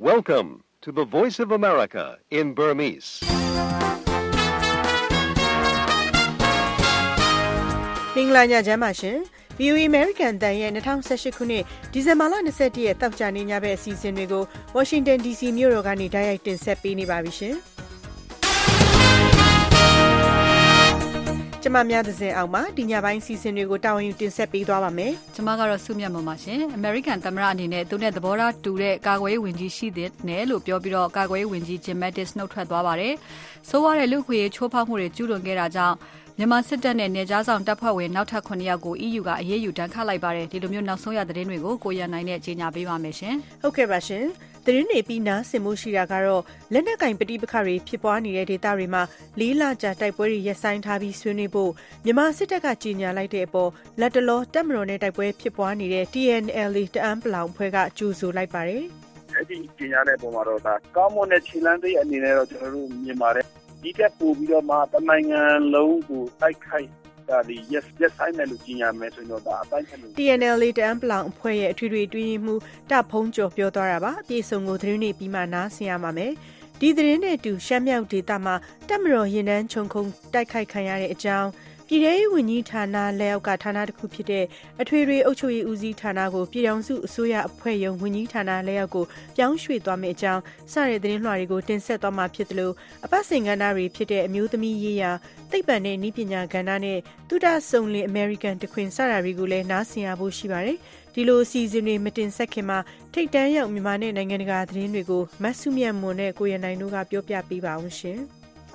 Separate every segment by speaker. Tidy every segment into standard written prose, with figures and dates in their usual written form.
Speaker 1: Welcome to the Voice of America in Burmese.
Speaker 2: ။မင်္ဂလာညချမ်းပါရှင်။ VOA American တန်ရဲ့2018ခုနှစ်ဒီဇင်ဘာလ21ရက်တောက်ကြနေညဘက်အစီအစဉ်တွေကို Washington DC မြို့တော်ကနေတိုက်ရိုက်တင်ဆက်ပေးနေပါပြီရှင်။ကျမများသဇင်အောင်ပါဒီညပိုင်းစီစဉ်တွေကိုတာဝန်ယူတင်ဆက်ပေးသွားပါမယ်
Speaker 3: ကျမကတော့စုမြတ်မပါရှင် American သမ္မတအနေနဲ့သူနဲ့သဘောထားတူတဲ့ကာကွယ်ရေးဝန်ကြီးရှိတဲ့နယ်လို့ပြောပြီးတော့ကာကွယ်ရေးဝန်ကြီး Jim Mattis နှုတ်ထွက်သွားပါတယ်ဆိုးရတဲ့လူခွေချိုးဖောက်မှုတွေကျူးလွန်ခဲ့တာကြောင့်မြန်မာစစ်တပ်နဲ့နေကြားဆောင်တပ်ဖွဲ့ဝင်နောက်ထပ်9ယောက်ကို EU ကအရေးယူတန်းခတ်လိုက်ပါတယ်ဒီလိုမျိုးနောက်ဆုံးရသတင်းတွေကိုကိုရန်နိုင်နဲ့ကြေညာပေးပါမယ်ရှင်
Speaker 2: ဟုတ်ကဲ့ပါရှင်သတင်းတွေပြီးနားဆင်မှုရှိတာကတော့လက်နက်ကင်ပဋိပက္ခတွေဖြစ်ပွားနေတဲ့ဒေသတွေမှာ၄လကြာတိုက်ပွဲတွေရပ်ဆိုင်းထားပြီးဆွေးနွေးဖို့မြန်မာစစ်တပ်ကကြေညာလိုက်တဲ့အပေါ်လက်တလောတပ်မတော်နဲ့တိုက်ပွဲဖြစ်ပွားနေတဲ့ TNLA တအန်းပလောင်ဖွဲ့ကကြိုဆိုလိုက်ပါတယ်
Speaker 4: အဲ့ဒီကြေညာတဲ့ပုံမှာတော့ဒါကောင်းမွန်တဲ့ခြေလှမ်းတွေအနေနဲ့တော့ကျွန်တော်တို့မြင်ပါတယ်ဒီကပို့ပြီးတော့မှတနိုင်ငံလုံးကိုတိုက်ခိုက်ဒါဒီ yes sign နဲ့လို့ကြီးညာမယ်ဆိုတော့ဒါအတိုင်းချက်လို့
Speaker 2: TNLA တအန်းပလောင်အဖွဲ့ရဲ့အထွေထွေတွင်းမှုတဖုံးကျော်ပြောသွားတာပါအပြည့်စုံကိုသတင်းတွေပြီးမှနားဆင်ရမှာမယ်ဒီသတင်းနဲ့အတူရှမ်းမြောက်ဒေသမှာတပ်မတော်ရင်နှန်းခြုံခုံတိုက်ခိုက်ခံရတဲ့အကြောင်းပြည်ထောင်စုဝန်ကြီးဌာနလက်အောက်ကဌာနတစ်ခုဖြစ်တဲ့အထွေထွေအုပ်ချုပ်ရေးဦးစီးဌာနကိုပြည်ထောင်စုအစိုးရအဖွဲ့ရုံးဝန်ကြီးဌာနလက်အောက်ကိုပြောင်းရွှေ့သွားမယ့်အကြောင်းစတဲ့သတင်းလွှာတွေကိုတင်ဆက်သွားမှာဖြစ်တယ်လို့အပတ်စဉ်ကဏ္ဍတွေဖြစ်တဲ့အမျိုးသမီးရေးရာသိပ္ပံနဲ့နည်းပညာကဏ္ဍနဲ့သုတစုံလင် American တခွင်စတာတွေကိုလည်းနားဆင်ရဖို့ရှိပါတယ်ဒီလိုအစီအစဉ်တွေမတင်ဆက်ခင်မှာထိတ်တန်းရောက်မြန်မာနဲ့နိုင်ငံတကာသတင်းတွေကိုမဆုမြတ်မွန်နဲ့ကိုရနိုင်တို့ကပြောပြပေးပါအောင်ရှင်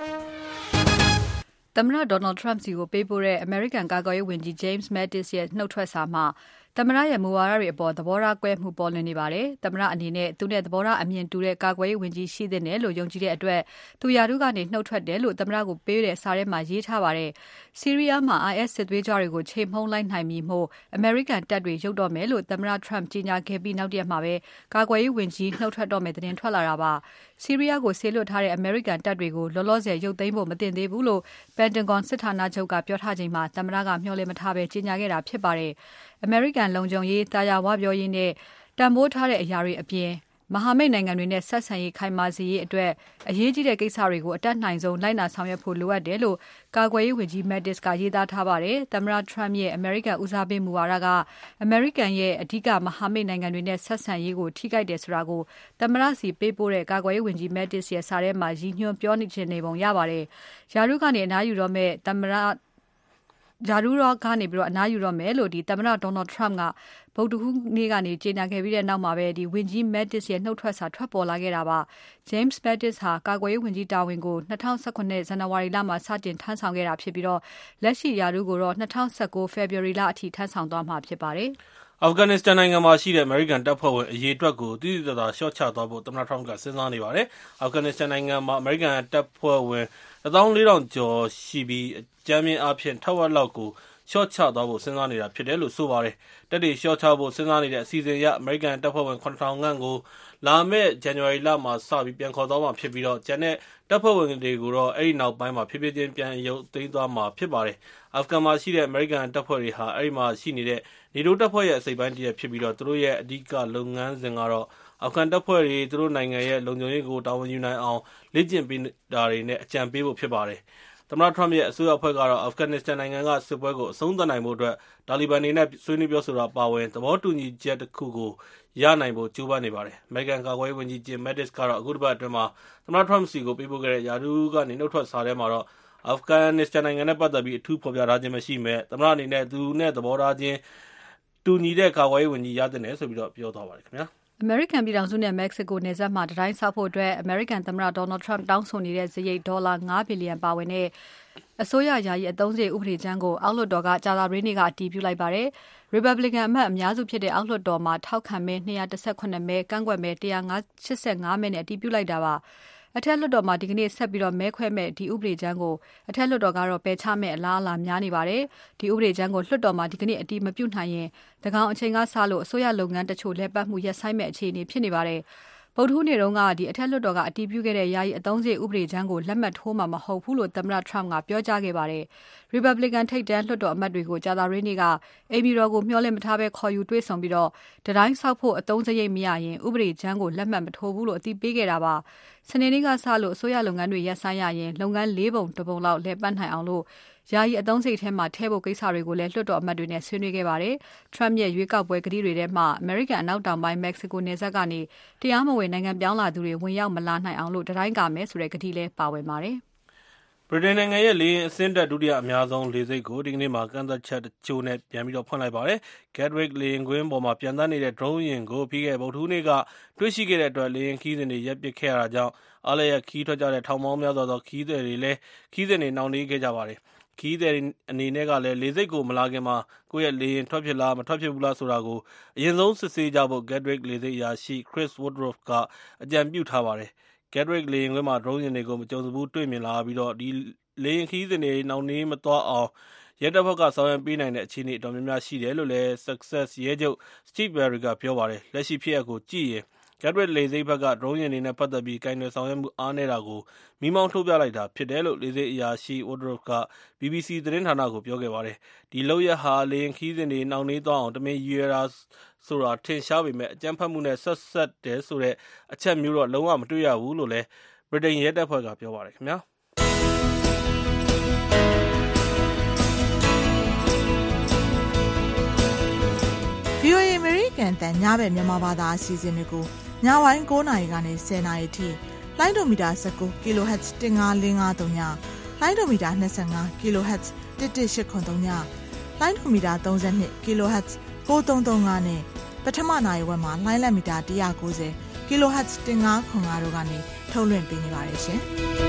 Speaker 3: သမ္မတ Donald Trump စီကိုပေးပို့တဲ့ American ကာကွယ်ရေးဝန်ကြီး James Mattis ရဲ့နှုတ်ထွက်စာမှာသမ္မတရဲ့မူဝါဒတွေအပေါ်သဘောထားကွဲမှုပေါ်လွင်နေပါတယ်။သမ္မတအနေနဲ့သူနဲ့သဘောထားအမြင်တူတဲ့ကာကွယ်ရေးဝန်ကြီးရှိတဲ့နယ်လို့ယုံကြည်တဲ့အတွက်သူရာထူးကနေနှုတ်ထွက်တယ်လို့သမ္မတကိုပေးတဲ့စာထဲမှာရေးထားပါတယ်။ဆီးရီးယားမှာ IS စစ်သွေးကြွတွေကိုချိန်မှုန်းလိုက်နိုင်ပြီမို့ American တပ်တွေရုပ်တော့မယ်လို့သမ္မတ Trump ကြေညာခဲ့ပြီးနောက်တရက်မှာပဲကာကွယ်ရေးဝန်ကြီးနှုတ်ထွက်တော့မယ်သတင်းထွက်လာတာပါ။ဆီးရီးယားကိုဆေးလွတ်ထားတဲ့ American တပ်တွေကိုလောလောဆယ်ရုပ်သိမ်းဖို့မတင်သေးဘူးလို့ Pentagon စစ်ဌာနချုပ်ကပြောထားချိန်မှာသမ္မတကမျှော်လင့်မထားပဲကြေညာခဲ့တာဖြစ်ပါတယ်။ American လုံခြုံရေးတာယာဝပြောရေးနဲ့တန်ဖိုးထားတဲ့အရာတွေအပြင်မဟာမိတ်နိုင်ငံတွေနဲ့ဆက်ဆံရေးခိုင်မာစေရေးအတွက်အရေးကြီးတဲ့ကိစ္စတွေကိုအတတ်နိုင်ဆုံးလိုက်နာဆောင်ရွက်ဖို့လိုအပ်တယ်လို့ကာကွယ်ရေးဝန်ကြီး Mattis ကရေးသားထားပါတယ်။သမ္မတ Trump ရဲ့ American ဦးစားပေးမူဝါဒက American ရဲ့အဓိကမဟာမိတ်နိုင်ငံတွေနဲ့ဆက်ဆံရေးကိုထိခိုက်တယ်ဆိုတာကိုသမ္မတစီပေးပို့တဲ့ကာကွယ်ရေးဝန်ကြီး Mattis ရဲ့စာထဲမှာရည်ညွှန်းပြောနေခြင်းနေပုံရပါတယ်။ယာရုကနေအနားယူတော့မဲ့သမ္မတဂျာရူရောကနေပြီးတော့အနားယူတော့မယ်လို့သမ္မတ Donald Trump ကဗုဒ္ဓဟူးနေ့ကနေကြေညာခဲ့ပြီးတဲ့နောက်မှာပဲဝန်ကြီး Mattis ရဲ့နှုတ်ထွက်စာထွက်ပေါ်လာခဲ့တာပါ။ James Mattis ဟာကာကွယ်ရေးဝန်ကြီးတာဝန်ကို2019ဇန်နဝါရီလမှာစတင်ထမ်းဆောင်ခဲ့တာဖြစ်ပြီးတော့လက်ရှိရာထူးကိုတော့2019 February လအထိထမ်းဆောင်သွားမှာဖြစ်ပါတယ်
Speaker 5: ။အာဖဂန်နစ္စတန်နိုင်ငံမှာရှိတဲ့ American တပ်ဖွဲ့ဝင်အရေးအတွက်ကိုတိတိကျကျလျှော့ချသွားဖို့သမ္မတ Trump ကစဉ်းစားနေပါတယ်။အာဖဂန်နစ္စတန်နိုင်ငံမှာ American တပ်ဖွဲ့ဝင်14,000ကျော်ရှိပြီးအကြမ်းဖျင်းအားဖြင့်ထက်ဝက်လောက်ကိုလျှော့ချသွားဖို့စဉ်းစားနေတာဖြစ်တယ်လို့ဆိုပါတယ်။တပ်တွေလျှော့ချဖို့စဉ်းစားနေတဲ့အစီအစဉ်အရ American တပ်ဖွဲ့ဝင် 9,000 ခန့်ကိုလာမယ့်ဇန်နဝါရီလမှာစပြီးပြန်ခေါ်သွားမှာဖြစ်ပြီးတော့ကျန်တဲ့တပ်ဖွဲ့ဝင်တွေကိုတော့အဲ့ဒီနောက်ပိုင်းမှာဖြည်းဖြည်းချင်းပြန်ရုပ်သိမ်းသွားမှာဖြစ်ပါတယ်။အာဖဂန်မှာရှိတဲ့ American တပ်ဖွဲ့တွေဟာအဲ့ဒီမှာရှိနေတဲ့ NATO တပ်ဖွဲ့ရဲ့အစိပ်ပိုင်းတစ်ရပ်ဖြစ်ပြီးတော့သူတို့ရဲ့အဓိကလုပ်ငန်းစဉ်ကတော့အာဖဂန်တပ်ဖွဲ့တွေသူတို့နိုင်ငံရဲ့လုံခြုံရေးကိုတာဝန်ယူနိုင်အောင်လေ့ကျင့်ပေးတာတွေနဲ့အကြံပေးဖို့ဖြစ်ပါတယ်။သမ္မတ Trump ရဲ့အစိုးရအဖွဲ့ကတော့အာဖဂန်နစ္စတန်နိုင်ငံကစစ်ပွဲကိုအဆုံးသတ်နိုင်ဖို့အတွက်တာလီဘန်တွေနဲ့ဆွေးနွေးပြောဆိုတာပါဝင်သဘောတူညီချက်တစ်ခုကိုရနိုင်ဖို့ကြိုးပမ်းနေပါတယ်။ American ကာကွယ်ရေးဝန်ကြီး Jim Mattis ကတော့အခုတစ်ပတ်အတွင်းမှာသမ္မတ Trump စီကိုပေးပို့ခဲ့တဲ့ယာထူးကနေနှုတ်ထွက်စာထဲမှာတော့အာဖဂန်နစ္စတန်နိုင်ငံနဲ့ပတ်သက်ပြီးအထူးဖော်ပြထားခြင်းမရှိမဲ့သမ္မတအနေနဲ့သူနဲ့သဘောထားချင်းတူညီတဲ့ကာကွယ်ရေးဝန်ကြီးရတဲ့နယ်ဆိုပြီးတော့ပြောသွားပါတယ်ခင်ဗျာ။
Speaker 3: American ပြည်ထောင်စုနဲ့ Mexico နယ်စပ်မှာတံတိုင်းဆောက်ဖို့အတွက် American သမ္မတ Donald Trump တောင်းဆိုနေတဲ့စရိတ်ဒေါ်လာ9ဘီလီယံပါဝင်တဲ့အစိုးရယာယီအသုံးစရိတ်ဥပဒေကြမ်းကိုအောက်လွှတ်တော်ကကြာသပတေးနေ့ကအတည်ပြုလိုက်ပါတယ်။ Republican အမတ်အများစုဖြစ်တဲ့အောက်လွှတ်တော်မှာထောက်ခံမဲ218မဲကန့်ကွက်မဲ185မဲနဲ့အတည်ပြုလိုက်တာပါ။အထက်လွှတ်တော်မှာဒီကနေ့ဆက်ပြီးတော့မဲခွဲမဲ့ဒီဥပဒေကြမ်းကိုအထက်လွှတ်တော်ကတော့ပယ်ချမဲ့အလားအလာများနေပါတယ်။ဒီဥပဒေကြမ်းကိုလွှတ်တော်မှာဒီကနေ့အတည်မပြုနိုင်ရင်သကောင်အချိန်ကစလို့အစိုးရလုပ်ငန်းတချို့လဲပတ်မှုရပ်ဆိုင်းမဲ့အခြေအနေဖြစ်နေပါတယ်။ဗုဒ္ဓဟူးနေ့တုန်းကအထက်လွှတ်တော်ကအတည်ပြုခဲ့တဲ့ယာယီအသုံးစရိတ်ဥပဒေကြမ်းကိုလက်မှတ်ထိုးမှာမဟုတ်ဘူးလို့သမ္မတ Trump ကပြောကြားခဲ့ပါတယ်။ Republican ထိပ်တန်းလွှတ်တော်အမတ်တွေကိုကြာသပတေးနေ့ကအိမ်ဖြူတော်ကိုမျှော်လင့်မထားဘဲခေါ်ယူတွေ့ဆုံပြီးတံတိုင်းဆောက်ဖို့အသုံးစရိတ်မရရင်ဥပဒေကြမ်းကိုလက်မှတ်မထိုးဘူးလို့အသိပေးခဲ့တာပါ။စနေနေ့ကစလို့အစိုးရလုပ်ငန်းတွေရပ်ဆိုင်းရရင်လုပ်ငန်း၄ပုံ၁ပုံလောက်လည်ပတ်နိုင်အောင်ယာယီအသုံးစရိတ်ထဲမှာထည့်ဖို့ကိစ္စတွေကိုလည်းလွှတ်တော်အမတ်တွေနဲ့ဆွေးနွေးခဲ့ပါတယ်။ Trump ရဲ့ရွေးကောက်ပွဲကတိတွေထဲမှာအမေရိကန်အနောက်တောင်ပိုင်း Mexico နယ်စပ်ကနေတရားမဝင်နိုင်ငံပြောင်းလာသူတွေဝင်ရောက်မလာနိုင်အောင်တံတိုင်းကာမယ်ဆိုတဲ့ကတိလည်းပါဝင်ပါတယ်။
Speaker 5: ဗြိတိန်နိုင်ငံရဲ့လေယာဉ်အဆင်းသက်ဒုတိယအများဆုံးလေဆိပ်ကိုဒီကနေ့မှာကန့်သက်ချက်တချို့နဲ့ပြန်ဖွင့်လိုက်ပါတယ်။ Gatwick လေယာဉ်ကွင်းပေါ်မှာပျံသန်းနေတဲ့ drone ယာဉ်ကိုပြီးခဲ့တဲ့ဗုဒ္ဓဟူးနေ့ကတွေ့ရှိခဲ့တဲ့အတွက်လေယာဉ်ခရီးစဉ်တွေရပ်ပစ်ခဲ့ရတာကြောင့်အားလပ်ရက်ခရီးထွက်ကြတဲ့ထောင်ပေါင်းများစွာသောခရီးသည်တွေလည်းခရီးစဉ်တွေနှောင့်နှေးခဲ့ကြပါတယ်။ ခရီးသည်အနေနဲ့ကလည်းလေဆိပ်ကိုမလာခင်မှာကိုယ့်ရဲ့လေယာဉ်ထွက်ဖြစ်လားမထွက်ဖြစ်ဘူးလားဆိုတာကိုအရင်ဆုံးစစ်ဆေးကြဖို့ Gatwick လေဆိပ်အရာရှိ Chris Woodroffe ကအကြံပြုထားပါတယ်။ Gatwick လေယာဉ်ကွင်းမှာ drone ယာဉ်တွေကိုမကြုံစဖူးတွေ့မြင်လာရပြီးဒီလေယာဉ်ခရီးစဉ်တွေနှောင့်နှေးမသွားအောင်ရဲတပ်ဖွဲ့ကဆောင်ရွက်ပေးနိုင်တဲ့အခြေအနေအတော်များများရှိတယ်လို့လည်း Sussex ရဲချုပ် Steve Berry ကပြောပါတယ်။ လက်ရှိဖြစ်ရပ်ကိုကြည့်ရင်Gatwick လေဆိပ်ဘက်က drone ယာဉ်တွေနဲ့ပတ်သက်ပြီးကိုင်တွယ်ဆောင်ရွက်မှုအားနည်းတာကိုမီးမောင်းထိုးပြလိုက်တာဖြစ်တယ်လို့လေဆိပ်အရာရှိ Woodroffe က BBC သတင်းဌာနကိုပြောခဲ့ပါတယ်။ ဒီလုပ်ရပ်ဟာလေယာဉ်ခရီးစဉ်တွေနှောင့်နှေးသွားအောင်တမင်ရည်ရွယ်တာဆိုတာထင်ရှားပေမဲ့အကြမ်းဖက်မှုနဲ့ဆက်စပ်တယ်ဆိုတဲ့အချက်မျိုးတော့လုံးဝမတွေ့ရဘူးလို့လည်းဗြိတိန်ရဲတပ်ဖွဲ့ကပြောပါတယ်ခင်ဗျာ။
Speaker 6: VOA American တန်ညဘက်မြန်မာဘာသာအစီအစဉ်တွေကိုညဝိုင်း9:00 နာရီကနေ10:00 နာရီထိလိုင်းဒိုမီတာ19 kHz 15553ညလိုင်းဒိုမီတာ25 kHz 11883ညလိုင်းဒိုမီတာ32 kHz 9335နဲ့ပထမနာရီဝက်မှာလိုင်းလက်မီတာ190 kHz 1505တို့ကနေထုတ်လွှင့်ပေးနေပါတယ်ရှင်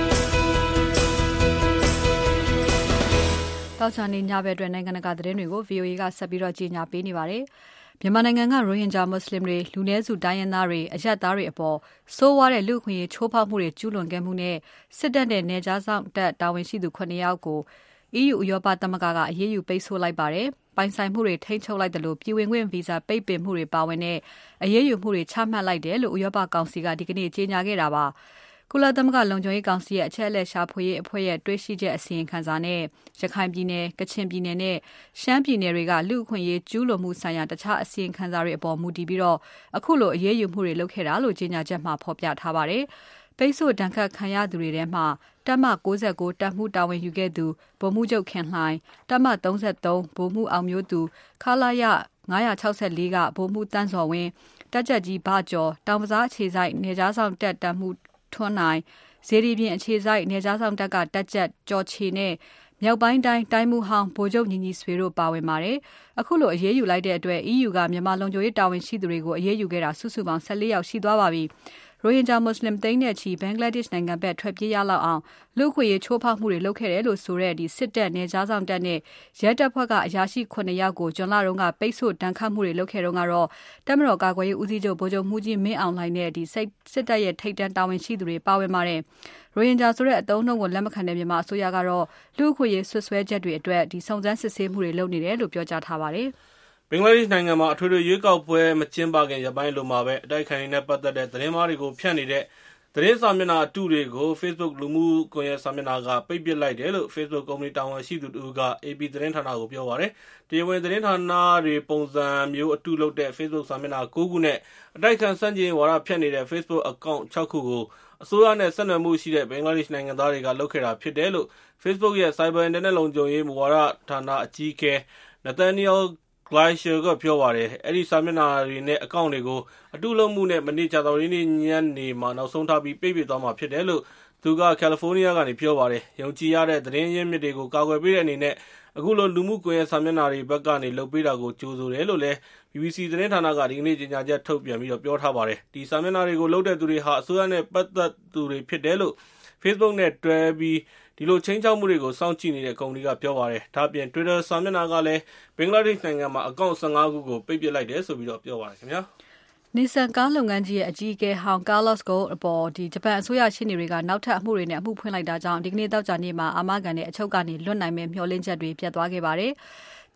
Speaker 3: ။တောက်ချာနေညဘက်အတွက်နိုင်ငံတကာသတင်းတွေကို VOA ကဆက်ပြီးကြီးညာပေးနေပါတယ်။မြန်မာနိုင်ငံကရိုဟင်ဂျာမွတ်စလင်တွေလူနည်းစုတိုင်းရင်းသားတွေအရပ်သားတွေအပေါ်ဆိုးဝါးတဲ့လူ့အခွင့်အရေးချိုးဖောက်မှုတွေကျူးလွန်ခဲ့မှုနဲ့စစ်တပ်နဲ့နယ်ခြားစောင့်တပ်တာဝန်ရှိသူ9ယောက်ကို EU ဥရောပသမဂ္ဂကအရေးယူပိတ်ဆို့လိုက်ပါတယ်။ပိုင်ဆိုင်မှုတွေထိန်းချုပ်လိုက်တယ်လို့ပြည်ဝင်ခွင့်ဗီဇာပိတ်ပင်မှုတွေပါဝင်တဲ့အရေးယူမှုတွေချမှတ်လိုက်တယ်လို့ဥရောပကောင်စီကဒီကနေ့ကြေညာခဲ့တာပါ။ကုလသမဂ္ဂလုံခြုံရေးကောင်စီရဲ့အချက်အလက်ရှာဖွေရေးအဖွဲ့ရဲ့တွေ့ရှိချက်အစီရင်ခံစာနဲ့ရခိုင်ပြည်နယ်၊ကချင်ပြည်နယ်နဲ့ရှမ်းပြည်နယ်တွေကလူ့အခွင့်အရေးကျူးလွန်မှုဆိုင်ရာတခြားအစီရင်ခံစာတွေအပေါ်မူတည်ပြီးအခုလိုအရေးယူမှုတွေလုပ်ခဲ့တာလို့ကြေညာချက်မှာဖော်ပြထားပါတယ်။ပိတ်ဆို့ဒဏ်ခတ်ခံရသူတွေထဲမှာတပ်မ69တပ်မှုတာဝန်ယူခဲ့သူဗိုလ်မှူးချုပ်ခင်လှိုင်တပ်မ33ဗိုလ်မှူးအောင်မျိုးသူခလာရ964ကဗိုလ်မှူးတန်းစော်ဝင်းတပ်ကြပ်ကြီးဘကျော်တောင်ပစားအခြေဆိုင်နယ်ခြားဆောင်တပ်တပ်မှုထွန်းနိုင်ဇေဒီပြင်အခြေဆိုင်နယ်ခြားဆောင်တပ်ကတပ်ကြပ်ကျော်ချေနဲ့မြောက်ပိုင်းတိုင်းတိုင်းမှုဟောင်းဗိုလ်ချုပ်ညီညီဆွေတို့ပါဝင်ပါတယ်။အခုလိုအရေးယူလိုက်တဲ့အတွက် EU ကမြန်မာလုံခြုံရေးတာဝန်ရှိသူတွေကိုအရေးယူခဲ့တာစုစုပေါင်း14ယောက်ရှိသွားပါပြီ။ရိုဟင်ဂျာမွတ်စလင်သိန်းနဲ့ချီဘင်္ဂလားဒေ့ရှ်နိုင်ငံဘက်ထွက်ပြေးရလောက်အောင်လူ့အခွင့်အရေးချိုးဖောက်မှုတွေလုပ်ခဲ့တယ်လို့ဆိုတဲ့စစ်တပ်နယ်ခြားဆောင်တပ်နဲ့ရဲတပ်ဖွဲ့ကအရာရှိ9ယောက်ကိုဇွန်လတုန်းကပိတ်ဆို့ဒဏ်ခတ်မှုတွေလုပ်ခဲ့တုန်းကတော့တပ်မတော်ကာကွယ်ရေးဦးစီးချုပ်ဗိုလ်ချုပ်မှူးကြီးမင်းအောင်လှိုင်နဲ့စစ်တပ်ရဲ့ထိပ်တန်းတာဝန်ရှိသူတွေပါဝင်ပါတယ်။ရိုဟင်ဂျာဆိုတဲ့အသုံးအနှုန်းကိုလက်မခံတဲ့မြန်မာအစိုးရကတော့လူ့အခွင့်အရေးဆွဆွဲချက်တွေအတွက်စုံစမ်းစစ်ဆေးမှုတွေလုပ်နေတယ်လို့ပြောကြားထားပါတယ်။
Speaker 5: ဘင်္ဂလားဒေ့ရှ်နိုင်ငံမှာအထွေထွေရွေးကောက်ပွဲမကျင်းပခင်ရက်ပိုင်းလိုမှာပဲအတိုက်အခံတွေနဲ့ပတ်သက်တဲ့သတင်းမှားတွေကိုဖြန့်နေတဲ့သတင်းစာမျက်နှာအတုတွေကို Facebook လူမှုကွန်ရက်စာမျက်နှာကပိတ်ပစ်လိုက်တယ်လို့ Facebook ကုမ္ပဏီတာဝန်ရှိသူတဦးက AP သတင်းဌာနကိုပြောပါတယ်။တရားဝင်သတင်းဌာနတွေပုံစံမျိုးအတုလုပ်တဲ့ Facebook စာမျက်နှာ9ခုနဲ့အတိုက်အခံဆန့်ကျင်ဝါဒဖြန့်နေတဲ့ Facebook account 6ခုကိုအစိုးရနဲ့ဆက်နွယ်မှုရှိတဲ့ဘင်္ဂလားဒေ့ရှ်နိုင်ငံသားတွေကလုပ်ခဲ့တာဖြစ်တယ်လို့ Facebook ရဲ့ Cyber Internet လုံခြုံရေးမူဝါဒဌာနအကြီးအကဲ Nathaniel Gleischer ကပြောပါတယ်။အဲဒီစာမျက်နှာတွေနဲ့အကောင့်တွေကိုအတုလုပ်မှုနဲ့မနေ့ကြာသပတေးနေ့ညနေမှာနောက်ဆုံးထားပြီးပိတ်ပစ်သွားမှာဖြစ်တယ်လို့သူကကယ်လီဖိုးနီးယားကနေပြောပါတယ်။ယုံကြည်ရတဲ့သတင်းရင်းမြစ်တွေကိုကာကွယ်ပေးတဲ့အနေနဲ့အခုလိုလူမှုကွန်ရက်စာမျက်နှာတွေဘက်ကနေလုပ်ပေးတာကိုကြိုဆိုတယ်လို့လည်း BBC သတင်းဌာနကဒီကနေ့ကြေညာချက်ထုတ်ပြန်ပြီးပြောထားပါတယ်။ဒီစာမျက်နှာတွေကိုလုပ်တဲ့သူတွေဟာအစိုးရနဲ့ပတ်သက်သူတွေဖြစ်တယ်လို့ Facebook နဲ့တွဲပြီးဒီလိုချင်းချောက်မှုတွေကိုစောင့်ကြည့်နေတဲ့ကုမ္ပဏီကပြောပါတယ်။ဒါ့အပြင် Twitter စာမျက်နှာကလည်းဘင်္ဂလားဒေ့ရှ်နိုင်ငံမှာအကောင့်15ခုကိုပိတ်ပစ်လိုက်တယ်ဆိုပြီးပြောပါတယ်ခင်ဗျာ
Speaker 3: ။ Nissan ကားလုပ်ငန်းကြီးရဲ့အကြီးအကဲဟောင်း Carlos Ghosn အပေါ်ဂျပန်အစိုးရရှေ့နေတွေကနောက်ထပ်အမှုတွေနဲ့အမှုဖွင့်လိုက်တာကြောင့်ဒီကနေ့သောကြာနေ့မှာအာမခံနဲ့အချုပ်ကနေလွတ်နိုင်မယ့်မျှော်လင့်ချက်တွေပြတ်သွားခဲ့ပါတယ်။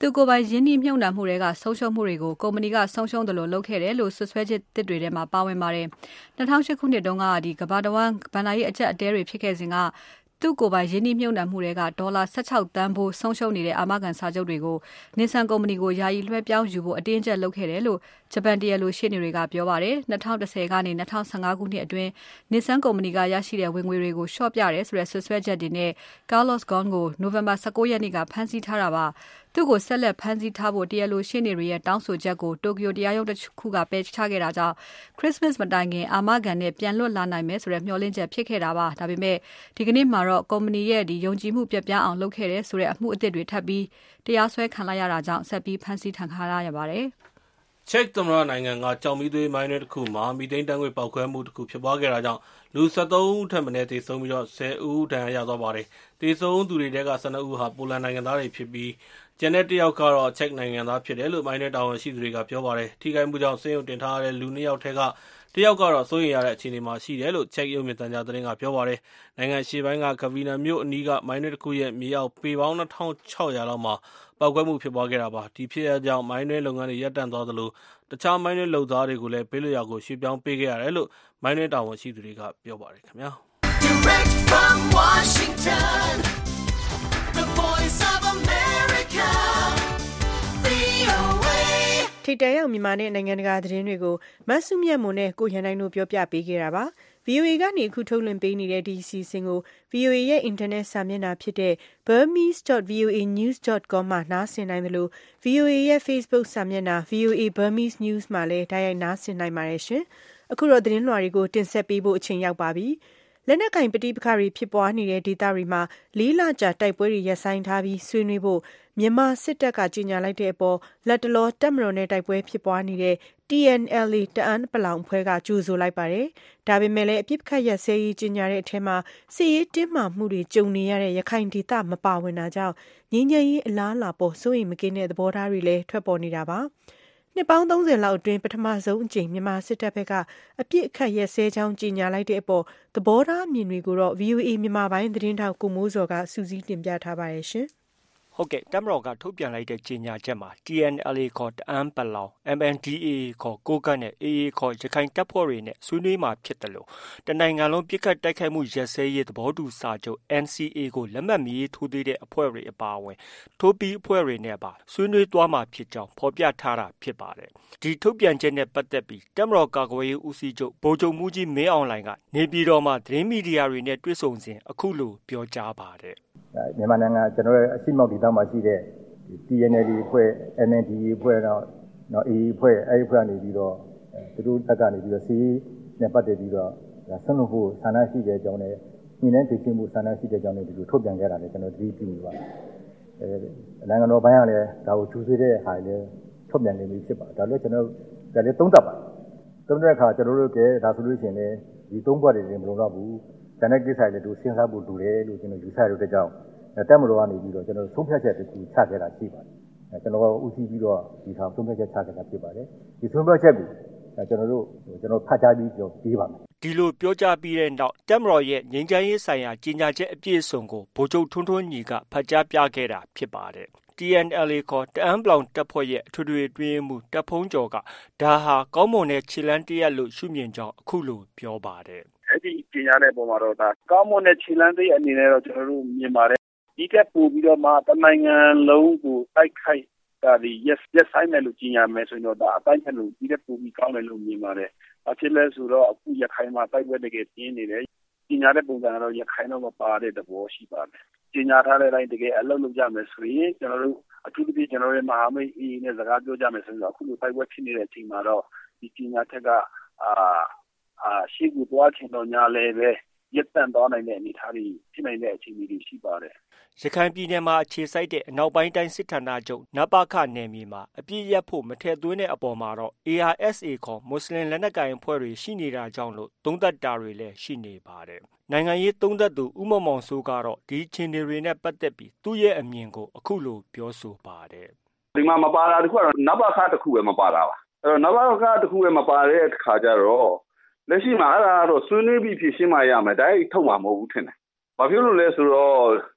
Speaker 3: သူကိုယ်ပိုင်ရင်းနှီးမြှုပ်နှံမှုတွေကဆုံးရှုံးမှုတွေကိုကုမ္ပဏီကဆုံးရှုံးတယ်လို့လုပ်ခဲ့တယ်လို့ဆွဆွဲချက်သစ်တွေထဲမှာပါဝင်ပါတယ်။2008ခုနှစ်တုန်းကကမ္ဘာတဝန်းဘဏ္ဍာရေးအကျပ်အတဲတွေဖြစ်ခဲ့စဉ်ကသူ့ကိုယ်ပိုင်ရင်းနှီးမြှုပ်နှံမှုတွေကဒေါ်လာ16သန်းဖိုးဆုံးရှုံးနေတဲ့အာမခံစာချုပ်တွေကို Nissan ကုမ္ပဏီကိုယာယီလွှဲပြောင်းယူဖို့အတင်းအကျပ်လုပ်ခဲ့တယ်လို့ဂျပန်တရားလိုရှေ့နေတွေကပြောပါတယ်။2010ကနေ2015ခုနှစ်အတွင်း Nissan ကုမ္ပဏီကရရှိတဲ့ဝင်ငွေတွေကိုလျှော့ပြတယ်ဆိုတဲ့ဆွဆွဲချက်တွေနဲ့ Carlos Ghosn ကိုနိုဝင်ဘာ19ရက်နေ့ကဖမ်းဆီးထားတာပါ။သူ့ကိုဆက်လက်ဖမ်းဆီးထားဖို့တရားလိုရှေ့နေတွေရဲ့တောင်းဆိုချက်ကိုတိုကျိုတရားရုံးတစ်ခုကပယ်ချခဲ့တာကြောင့် Christmas မတိုင်ခင်အာမခံနဲ့ပြန်လွတ်လာနိုင်မယ်ဆိုတဲ့မျှော်လင့်ချက်ဖြစ်ခဲ့တာပါ။ဒါပေမဲ့ဒီကနေ့မှာတော့ကုမ္ပဏီရဲ့ယုံကြည်မှုပြတ်ပြားအောင်လုပ်ခဲ့တဲ့ဆိုတဲ့အမှုအသစ်တွေထပ်ပြီးတရားစွဲခံလိုက်ရတာကြောင့်ဆက်ပြီးဖမ်းဆီးခံထားရပါတယ်။
Speaker 5: ချက်သမ္မတနိုင်ငံကကြောင်မီးသွေးမိုင်းတွင်းတစ်ခုမှာမီသိန်းတန်းငွေပောက်ခွဲမှုတစ်ခုဖြစ်ပွားခဲ့တာကြောင့်လူ73ဦးထက်မနည်းသေဆုံးပြီး10ဦးဒဏ်ရာရသွားပါတယ်။သေဆုံးသူတွေထဲက12ဦးဟာပိုလန်နိုင်ငံသားတွေဖြစ်ပြီးကျန်တဲ့တစ်ယောက်ကတော့ချက်နိုင်ငံသားဖြစ်တယ်လို့မိုင်းတွင်းတာဝန်ရှိသူတွေကပြောပါတယ်။ထိခိုက်မှုကြောင့်ဆေးရုံတင်ထားရတဲ့လူ2ယောက်ထဲကတစ်ယောက်ကတော့စိုးရိမ်ရတဲ့အခြေအနေမှာရှိတယ်လို့ချက်ရုပ်မြင်သံကြားသတင်းကပြောပါတယ်။နိုင်ငံရှေ့ပိုင်းကကဗီနာမြို့အနီးကမိုင်းတွင်းတစ်ခုရဲ့မြေအောက်ပေပေါင်း2600လောက်မှာပောက်ကွဲမှုဖြစ်ပွားခဲ့တာပါ။ဒီဖြစ်ရပ်ကြောင့်မိုင်းတွင်းလုပ်ငန်းတွေရပ်တန့်သွားသလိုတခြားမိုင်းတွင်းလုပ်သားတွေကိုလည်းဘေးလွတ်ရာကိုရွှေ့ပြောင်းပေးခဲ့ရတယ်လို့မိုင်းတွင်းတာဝန်ရှိသူတွေကပြောပါတယ်ခင်ဗျာ။
Speaker 7: Direct from Washington, the voice of America, VOA.
Speaker 2: ထိတရောက်မြန်မာနဲ့နိုင်ငံတကာသတင်းတွေကိုမဆုမြတ်မွန်နဲ့ကိုရန်နိုင်တို့ပြောပြပေးခဲ့တာပါ။ VOA ကနေအခုထုတ်လွှင့်ပေးနေတဲ့ဒီစီစဉ်ကို VOA ရဲ့အင်တာနက်စာမျက်နှာဖြစ်တဲ့ burmese.voanews.com မှာနားဆင်နိုင်တယ်လို့ VOA ရဲ့ Facebook စာမျက်နှာ VOA Burmese News မှာလည်းတိုက်ရိုက်နားဆင်နိုင်ပါတယ်ရှင်။အခုတော့သတင်းလွှာတွေကိုတင်ဆက်ပေးဖို့အချိန်ရောက်ပါပြီ။လက်နက်ကင်ပဋိပက္ခတွေဖြစ်ပွားနေတဲ့ဒေသတွေမှာ4လကြာတိုက်ပွဲတွေရပ်ဆိုင်းထားပြီးဆွေးနွေးဖို့မြန်မာစစ်တပ်ကကြေညာလိုက်တဲ့အပေါ်လက်တလောတပ်မတော်နဲ့တိုက်ပွဲဖြစ်ပွားနေတဲ့ TNLA တအန်းပလောင်အဖွဲ့ကကြိုဆိုလိုက်ပါတယ်။ဒါပေမဲ့လည်းအပြစ်ခတ်ရပ်စဲရေးကြေညာတဲ့အထက်မှာစစ်ရေးတင်းမာမှုတွေကြုံနေရတဲ့ရခိုင်ဒေသမပါဝင်တာကြောင့်ငြိမ်းချမ်းရေးအလားအလာပေါ်စိုးရိမ်မကင်းတဲ့သဘောထားတွေလည်းထွက်ပေါ်နေတာပါ။နှစ်ပေါင်း30လောက်အတွင်းပထမဆုံးအကြိမ်မြန်မာစစ်တပ်ဘက်ကအပြစ်အခတ်ရက်စဲချောင်းကြေညာလိုက်တဲ့အပေါ်သဘောထားအမြင်တွေကိုတော့ VOA မြန်မာပိုင်းသတင်းထောက်ကိုမိုးစော်ကစူးစီးတင်ပြထားပါတယ်ရှင်။
Speaker 8: ဟုတ်ကဲ့တပ်မတော်ကထုတ်ပြန်လိုက်တဲ့ကြေညာချက်မှာ TNLA ခေါ်တအန်းပလောင် MNDAA ခေါ်ကိုးကန့်နဲ့ AA ခေါ်ရခိုင်တပ်ဖွဲ့တွေနဲ့ဆွေးနွေးမှာဖြစ်တယ်လို့တနိုင်ငံလုံးပြစ်ခတ်တိုက်ခိုက်မှုရက်စဲရေးသဘောတူစာချုပ် NCA ကိုလက်မှတ်မရေးထိုးသေးတဲ့အဖွဲ့တွေအပါအဝင်ထိုးပြီးအဖွဲ့တွေနဲ့ပါဆွေးနွေးသွားမှာဖြစ်ကြောင်းဖော်ပြထားတာဖြစ်ပါတယ်။ဒီထုတ်ပြန်ချက်နဲ့ပတ်သက်ပြီးတပ်မတော်ကာကွယ်ရေးဦးစီးချုပ်ဗိုလ်ချုပ်မှူးကြီးမင်းအောင်လှိုင်ကနေပြည်တော်မှာသတင်းမီဒီယာတွေနဲ့တွေ့ဆုံစဉ်အခုလိုပြောကြားပါတယ်။
Speaker 9: မြန်မာနိုင်ငံကျွန်တော်ရဲ့အရှိမောက်ဒေသမှာရှိတဲ့ TNLA အဖွဲ့ MNDAA အဖွဲ့တော့ AA အဖွဲ့အဲဒီအဖွဲ့ကနေပြီးတော့သူတို့တက်ကနေပြီးတော့စီးနဲ့ပတ်သက်ပြီးတော့ဆွနှုတ်ဖို့ဆန္ဒရှိတဲ့အကြောင်းနဲ့ညီနဲ့တည်ခြင်းမှုဆန္ဒရှိတဲ့အကြောင်းနဲ့ဒီလိုထုတ်ပြန်ခဲ့တာလည်းကျွန်တော်သတိပြုနေပါတယ်။နိုင်ငံတော်ဘက်ကလည်းဒါကိုကျူးဆွေးတဲ့ဟာလည်းထုတ်ပြန်နေပြီဖြစ်ပါတယ်။ဒါလည်းကျွန်တော်ဒါလည်းသုံးသပ်ပါတယ်။သုံးတဲ့အခါကျွန်တော်တို့ကဒါဆိုလို့ရှိရင်လည်းဒီသုံးဘက်တွေမလုံလောက်ဘူး။တန်တဲ့ကိစ္စတွေလည်းသူစဉ်းစားဖို့လိုတယ်လို့ကျွန်တော်ယူဆရတဲ့ကြောင့်တက်မတော်ကနေပြီးတော့ကျွန်တော်ဆုံးဖြတ်ချက်တစ်ခုချခဲ့တာရှိပါတယ်ကျွန်တော်ဦးစီးပြီးတော့ဒီဆောင်ဆုံးဖြတ်ချက်ချခဲ့တာဖြစ်ပါတယ်ဒီဆုံးဖြတ်ချက်ကိုကျွန်တော်ဖတ်ကြားပြီးပြောပေးပါမယ်
Speaker 8: ဒီလိုပြောကြားပြီးတဲ့နောက်တက်မတော်ရဲ့ငြိမ်းချမ်းရေးဆိုင်ရာကြေညာချက်အပြည့်အစုံကိုဗိုလ်ချုပ်ထွန်းထွန်းညီကဖတ်ကြားပြခဲ့တာဖြစ်ပါတယ်TNLA ခေါ်တအန်းပလောင်တပ်ဖွဲ့ရဲ့အထွေထွေအတွင်းမှုတပ်ဖုံးကျော်ကဒါဟာကောင်းမွန်တဲ့ခြေလှမ်းတစ်ရပ်လို့ရှုမြင်ကြောင်းအခုလိုပြောပါတယ်
Speaker 4: အဲ့ဒီကြေညာတဲ့ပုံမှာတော့ဒါကောင်းမွန်တဲ့ခြေလှမ်းတစ်အနေနဲ့တော့ကျွန်တော်တို့မြင်ပါတယ်ဒီကပို့ပြီးတော့မှတနိုင်ငံလုံးကိုတိုက်ခိုက်တာဒီ yes ဆိုင်မယ်လို့ကြီးညာမယ်ဆိုရင်တော့ဒါအတိုင်းချက်လို့ဒီကပို့ပြီးကောင်းတယ်လို့မြင်ပါတယ်။အဖြစ်လဲဆိုတော့အခုရခိုင်မှာတိုက်ပွဲတကယ်ပြင်းနေတယ်။ကြီးညာတဲ့ပုံစံကတော့ရခိုင်တော့မပါတဲ့သဘောရှိပါတယ်။ကြီးညာထားတဲ့အတိုင်းတကယ်အလုပ်လုပ်ကြမယ်ဆိုရင်ကျွန်တော်တို့အထူးသဖြင့်ကျွန်တော်ရဲ့မဟာမိတ်အေးနဲ့စကားပြောကြမယ်ဆိုတော့အခုလိုတိုက်ပွဲဖြစ်နေတဲ့အချိန်မှာတော့ဒီကြီးညာချက်ကရှိကူသွားချင်တော့ညာလဲပဲရပ်တန့်သွားနိုင်တဲ့အနေအထားတွေဖြစ်နိုင်တဲ့အခြေအနေတွေရှိပါတယ်
Speaker 8: ။ရခိုင်ပြည်နယ်မှာအခြေစိုက်တဲ့အနောက်ပိုင်းတိုင်းစစ်ဌာနချုပ်နပခနယ်မြေမှာအပြည့်ရပ်ဖို့မထည့်သွင်းတဲ့အပေါ်မှာတော့ ARSA ခေါ်မွတ်စလင်လက်နက်ကိုင်အဖွဲ့တွေရှိနေတာကြောင့်လို့သုံးသပ်တာတွေလည်းရှိနေပါတယ်။နိုင်ငံရေးသုံးသပ်သူဦးမောင်မောင်စိုးကတော့ဒီအခြေအနေတွေနဲ့ပတ်သက်ပြီးသူ့ရဲ့အမြင်ကိုအခုလိုပြောဆိုပါတယ်
Speaker 10: ။ဒီမှာမပါတာတခုကတော့နပခတစ်ခုပဲမပါတာပါ။အဲ့တော့နပခတစ်ခုပဲမပါတဲ့အခါကျတော့လက်ရှိမှာအဲ့ဒါတော့ဆွေးနွေးပြီးဖြေရှင်းမှရမယ်ဒါအိတ်ထုတ်မှာမဟုတ်ဘူးထင်တယ်။ဘာဖြစ်လို့လဲဆိုတော့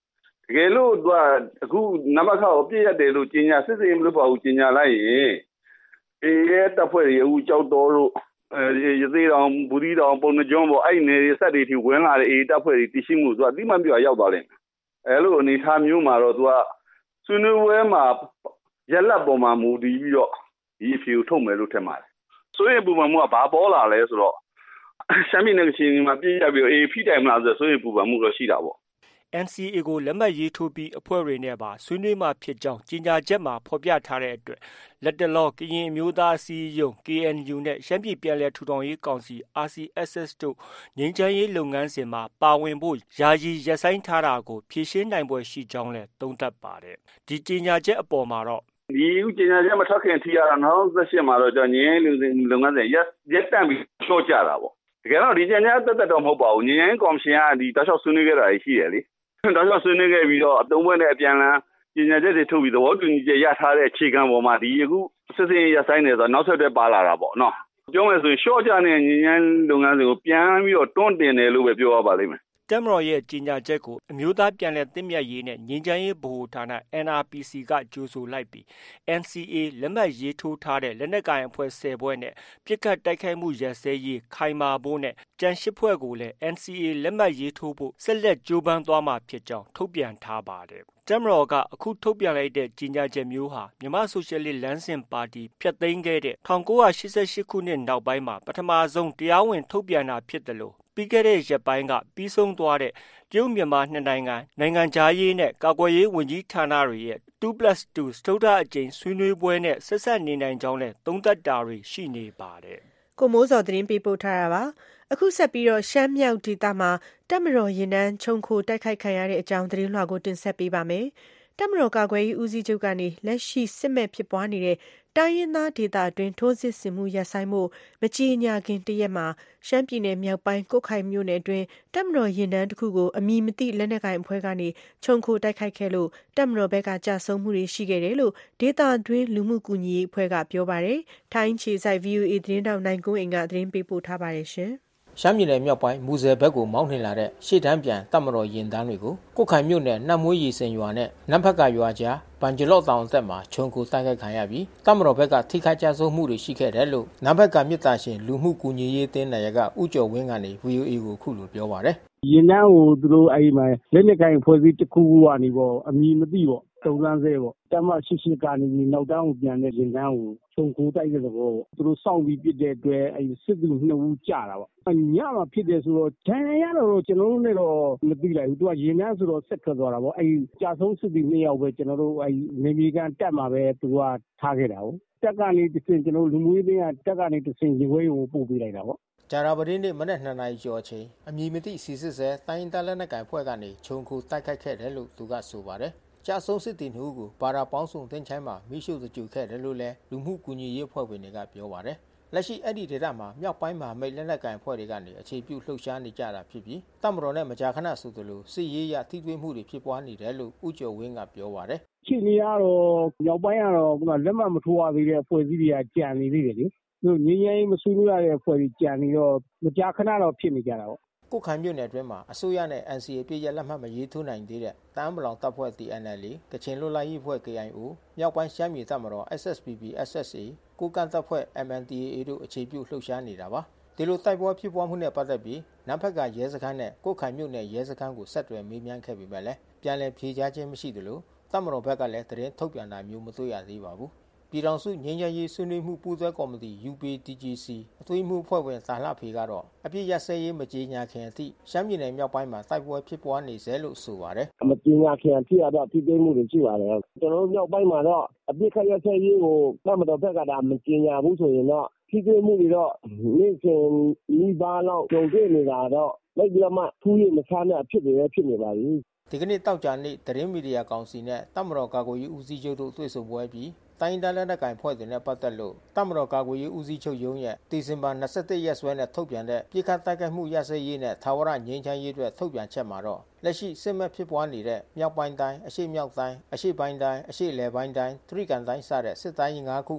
Speaker 10: တကယ်လို့သူကအခုနမခကိုပြည့်ရတယ်လို့ကြီးညာစစ်စစ်မလို့ပါဘူးကြီးညာလိုက်ရင်အေးရဲ့တပ်ဖွဲ့တွေအခုကြောက်တော်တို့ရသေးတောင်ဘူးဒီတောင်ပုံနှကျွန်းပေါ်အဲ့နေစက်တွေထိဝင်လာတဲ့အေးတပ်ဖွဲ့တွေတရှိမှုသူကတိမှန်ပြရောက်သွားလိမ့်မယ်အဲ့လိုအနေထားမျိုးမှာတော့သူကဆွေးနွေးပွဲမှာရက်လက်ပေါ်မှာမူတည်ပြီးတော့ဒီအဖြေကိုထုတ်မယ်လို့ထင်ပါတယ်ဆိုရင်ပူပန်မှုကဘာပေါ်လာလဲဆိုတော့ရှမ်းပြည်နယ်ကချင်မှာပြည့်ရပြီးတော့အေးဖိတိုင်မလားဆိုရင်ပူပန်မှုတော့ရှိတာပေါ့
Speaker 8: NCA ကိုလက်မှတ်ရေးထိုးပြီးအဖွဲ့တွေနဲ့ပါဆွေးနွေးမှဖြစ်ကြောင်းကြေညာချက်မှာဖော်ပြထားတဲ့အတွက်လက်တလောကရင်အမျိုးသားအစည်းအရုံး KNU နဲ့ရှမ်းပြည်ပြည်လဲထူထောင်ရေးကောင်စီ RCSS တို့ငြိမ်းချမ်းရေးလုပ်ငန်းစဉ်မှာပါဝင်ဖို့ယာယီရပ်ဆိုင်းထားတာကိုဖြေရှင်းနိုင်ပွဲရှိကြောင်းလည်းသုံးသပ်ပါတယ်ဒီကြေညာချက်အပေါ်မှာတော့
Speaker 10: ဒီဥကြေညာချက်မထွက်ခင်ထိရတာ2018မှာတော့ကျွန်တော်ငြိမ်းရေးလုပ်ငန်းစဉ်ရက်တန့်ပြီးချော့ကြတာပေါ့တကယ်တော့ဒီကြေညာတက်တော့မဟုတ်ပါဘူးငြိမ်းရေးကော်မရှင်ကဒီတောက်လျှောက်ဆွေးနွေးခဲ့တာရှိတယ်လေတောက်လျှောက်ဆွေးနွေးခဲ့ပြီးတော့အသုံးပွဲနဲ့အပြန်လန်းကြေညာချက်တွေထုတ်ပြီးသဘောတူညီချက်ရထားတဲ့အခြေခံပေါ်မှာဒီအခုစစ်စင်ရဆိုင်နေဆိုတော့နောက်ဆက်တွဲပါလာတာပေါ့နော်ပြောမယ်ဆိုရင်ရှော့ကြတဲ့ငြိမ်းချမ်းလုပ်ငန်းစဉ်ကိုပြန်ပြီးတော့တွန်းတင်တယ်လို့ပဲပြောရပါလိမ့်မယ်
Speaker 8: တပ်မတော်ရဲ့ကြေညာချက်ကိုအမျိုးသားပြန်လည်သင့်မြတ်ရေးနဲ့ငြိမ်းချမ်းရေးဗဟိုဌာန NRPC ကကြိုဆိုလိုက်ပြီး NCA လက်မှတ်ရေးထိုးထားတဲ့လက်နက်ကိုင်အဖွဲ့10ဖွဲ့နဲ့ပြစ်ခတ်တိုက်ခိုက်မှုရပ်စဲရေးခိုင်မာဖို့နဲ့ကြံ8ဖွဲ့ကိုလည်း NCA လက်မှတ်ရေးထိုးဖို့ဆက်လက်ကြိုးပမ်းသွားမှာဖြစ်ကြောင်းထုတ်ပြန်ထားပါတယ်တပ်မတော်ကအခုထုတ်ပြန်လိုက်တဲ့ကြေညာချက်မျိုးဟာမြန်မာဆိုရှယ်လစ်လမ်းစဉ်ပါတီဖျက်သိမ်းခဲ့တဲ့1988ခုနှစ်နောက်ပိုင်းမှာပထမဆုံးတရားဝင်ထုတ်ပြန်တာဖြစ်တယ်လို့ပြီးခဲ့တဲ့ရက်ပိုင်းကပြီးဆုံးသွားတဲ့တရုတ်မြန်မာနှစ်နိုင်ငံခြားရေးနဲ့ကာကွယ်ရေးဝန်ကြီးဌာနတွေရဲ့ 2+2 စတုတ္ထအကြိမ်ဆွေးနွေးပွဲနဲ့ဆက်ဆက်နေနိုင်ကြောင်းလည်းသုံးသပ်တာတွေရှိနေပါတယ်
Speaker 2: ။ကိုမိုးစောသတင်းပေးပို့ထားတာပါ။အခုဆက်ပြီးတော့ရှမ်းမြောက်ဒေသမှာတပ်မတော်ရင်နှန်းချုံခိုတိုက်ခိုက်ခံရတဲ့အကြောင်းသတင်းလွှာကိုတင်ဆက်ပေးပါမယ်။တပ်မတော်ကာကွယ်ရေးဦးစီးချုပ်ကနေလက်ရှိစစ်မဲ့ဖြစ်ပွားနေတဲ့တိုင်းရင်းသားဒေသအတွင်းထိုးစစ်ဆင်မှုရပ်ဆိုင်းမှုမကြေညာခင်တရက်မှာရှမ်းပြည်နယ်မြောက်ပိုင်းကုတ်ခိုင်မြို့နယ်အတွင်းတပ်မတော်ရင်နှန်းတစ်ခုကိုအမည်မသိလက်နက်ကိုင်အဖွဲ့ကနေခြုံခိုတိုက်ခိုက်ခဲ့လို့တပ်မတော်ဘက်ကကြာဆုံးမှုတွေရှိခဲ့တယ်လို့ဒေသအတွင်းလူမှုကူညီရေးအဖွဲ့ကပြောပါတယ်။ထိုင်းခြေဆိုင် VOA သတင်းတောက်နိုင်ကွန်းအိမ်ကသတင်းပေးပို့ထားပါတယ်ရှင်။
Speaker 11: ရှမ်းပြည်နယ်မြောက်ပိုင်းမူဆယ်ဘက်ကိုမောင်းနှင်လာတဲ့ရှေ့တန်းပြန်တပ်မတော်ရင်တန်းတွေကိုကုတ်ခိုင်မြို့နယ်နတ်မွေးရီစင်ရွာနဲ့နတ်ဖက်ကရွာကြားပန်ဂျလော့တောင်အသက်မှာခြုံခိုတိုက်ခိုက်ခံရပြီးတပ်မတော်ဘက်ကထိခိုက်ကြဆုံးမှုတွေရှိခဲ့တယ်လို့နတ်ဖက်ကမြစ်တာရှင်လူမှုကူညီရေးအသင်းနယ်ကဦးကျော်ဝင်းကနေ VOA ကိုခုလိုပြောပါတယ်
Speaker 12: ။ရင်တန်းကိုသူတို့အဲ့မှာလက်နက်ကိုင်ဖွဲ့စည်းတစ်ခုခုကနေပေါ့အမည်မသိပေါ့တုံစမ်းဆဲပေါ့တမ88ကနေနောက်တန်းကိုပြန်တဲ့ရင်တန်းကိုခြုံခိုတိုက်တဲ့သဘောပေါ့သူတို့စောင့်ပြီးပြစ်တဲ့အတွက်အဲ့စစ်သူ2ဦးကြာတာပေါ့ညမှာဖြစ်တယ်ဆိုတော့ဒဏ်ရာရတော့ကျွန်တော်တို့လည်းတော့မသိလိုက်ဘူးသူကရင်တန်းဆိုတော့ဆက်ထွက်သွားတာပေါ့အဲ့ကြာဆုံးစစ်သူ2ယောက်ပဲကျွန်တော်တို့အဲ့နေမီကန်တက်မှာပဲသူကထားခဲ့တာပေါ့တက်ကနေတစင်ကျွန်တော်လူမျိုးရေးကတက်ကနေတစင်ရေဝဲကိုပို့ပေးလိုက်တာပေါ့
Speaker 11: ကြာရာပတင်းနေ့မနက်2နာရီကျော်အချိန်အမည်မသိစီစစ်ဆဲတိုင်းတပ်လက်နက်ကိုင်ဖွဲ့ကနေခြုံခိုတိုက်ခိုက်ခဲ့တယ်လို့သူကဆိုပါတယ်။ကြာဆုံးစစ်တီ2ဦးကိုပါရာပေါင်းစုံတင်ချိုင်းမှာမိရှုတကြူခဲ့တယ်လို့လည်းလူမှုကူညီရေးအဖွဲ့ဝင်တွေကပြောပါတယ်။လက်ရှိအဲ့ဒီဒေသမှာမြောက်ပိုင်းမှာမိတ်လက်နက်ကိုင်ဖွဲ့တွေကနေအခြေပြုလှုပ်ရှားနေကြတာဖြစ်ပြီးတပ်မတော်နဲ့မကြာခဏဆိုသလိုစစ်ရေးရထိတွေ့မှုတွေဖြစ်ပွားနေတယ်လို့ဦးကျော်ဝင်းကပြောပါတယ်
Speaker 12: ။ရှိနေရတော့မြောက်ပိုင်းကတော့လက်မှတ်မထိုးရသေးတဲ့အဖွဲ့အစည်းတွေကကြံနေသေးတယ်လေ။ငြိမ်းချမ်းရေးမဆွေးနွေးရတဲ့အဖွဲ့တွေကြံနေတော့မကြာခဏတော့ဖြစ်နေကြတာပေါ့
Speaker 11: ကုတ်ခိုင်မြို့နယ်အတွင်းမှာအစိုးရနဲ့ NCA ပြည့်ရလက်မှတ်မရေးထိုးနိုင်သေးတဲ့တအန်းပလောင်တပ်ဖွဲ့ TNLA ကချင်လွတ်လပ်ရေးအဖွဲ့ KIO မြောက်ပိုင်းရှမ်းပြည်တပ်မတော် SSPP SSA ကိုကန့်တပ်ဖွဲ့ MNDAA တို့အခြေပြုလှုပ်ရှားနေတာပါဒီလိုတိုက်ပွဲဖြစ်ပွားမှုနဲ့ပတ်သက်ပြီးနန်းဖက်ကရဲစခန်းနဲ့ကုတ်ခိုင်မြို့နယ်ရဲစခန်းကိုဆက်သွယ်မေးမြန်းခဲ့ပေမဲ့လည်းပြန်လည်ဖြေကြားခြင်းမရှိသလိုတပ်မတော်ဘက်ကလည်းသတင်းထုတ်ပြန်တာမျိုးမတွေ့ရသေးပါဘူးပြည်ထောင်စုငြိမ်းချမ်းရေးဆွေးနွေးမှုပူးတွဲကော်မတီ UPDJC အသွေးမှုဖွဲ့ဝင်သာလှဖေကတော့အပြစ်ရစဲရေးမကြေညာခင်အထိရှမ်းပြည်နယ်မြောက်ပိုင်းမှာတိုက်ပွဲဖြစ်ပွားနေစေလို့ဆိုပါတယ်
Speaker 12: မကြေညာခင်အထိတော့ထိတွေ့မှုတွေရှိပါတယ်ကျွန်တော်တို့မြောက်ပိုင်းမှာတော့အပြစ်ခရစဲရေးကိုတပ်မတော်ဘက်ကမကြေညာဘူးဆိုရင်တော့ထိတွေ့မှုတွေတော့နေ့စဉ်ဤပါလောက်ကြုံတွေ့နေတာတော့လိုက်ပြီးမှထူးရမဆန်းတဲ့အဖြစ်တွေဖြစ်နေပါပြီ
Speaker 11: ဒီကနေ့တောက်ကြနေ့သတင်းမီဒီယာကောင်စီနဲ့တပ်မတော်ကာကွယ်ရေးဦးစီးချုပ်တို့တွေ့ဆုံပွဲပြီးတိုင်းဒေသလက်နက်ကိုင်ဖွဲ့တွေနဲ့ပတ်သက်လို့တပ်မတော်ကာကွယ်ရေးဦးစီးချုပ်ရုံးရဲ့ဒီဇင်ဘာ21ရက်စွဲနဲ့ထုတ်ပြန်တဲ့ပြည်ခတ်တိုက်ခိုက်မှုရစရေးနဲ့ထာဝရငြိမ်းချမ်းရေးအတွက်ထုတ်ပြန်ချက်မှာတော့လက်ရှိစစ်မှတ်ဖြစ်ပွားနေတဲ့မြောက်ပိုင်းတိုင်းအရှေ့မြောက်တိုင်းအရှေ့ပိုင်းတိုင်းအရှေ့လယ်ပိုင်းတိုင်းတရိကန်တိုင်းစတဲ့စစ်တိုင်း၅ခုမှာ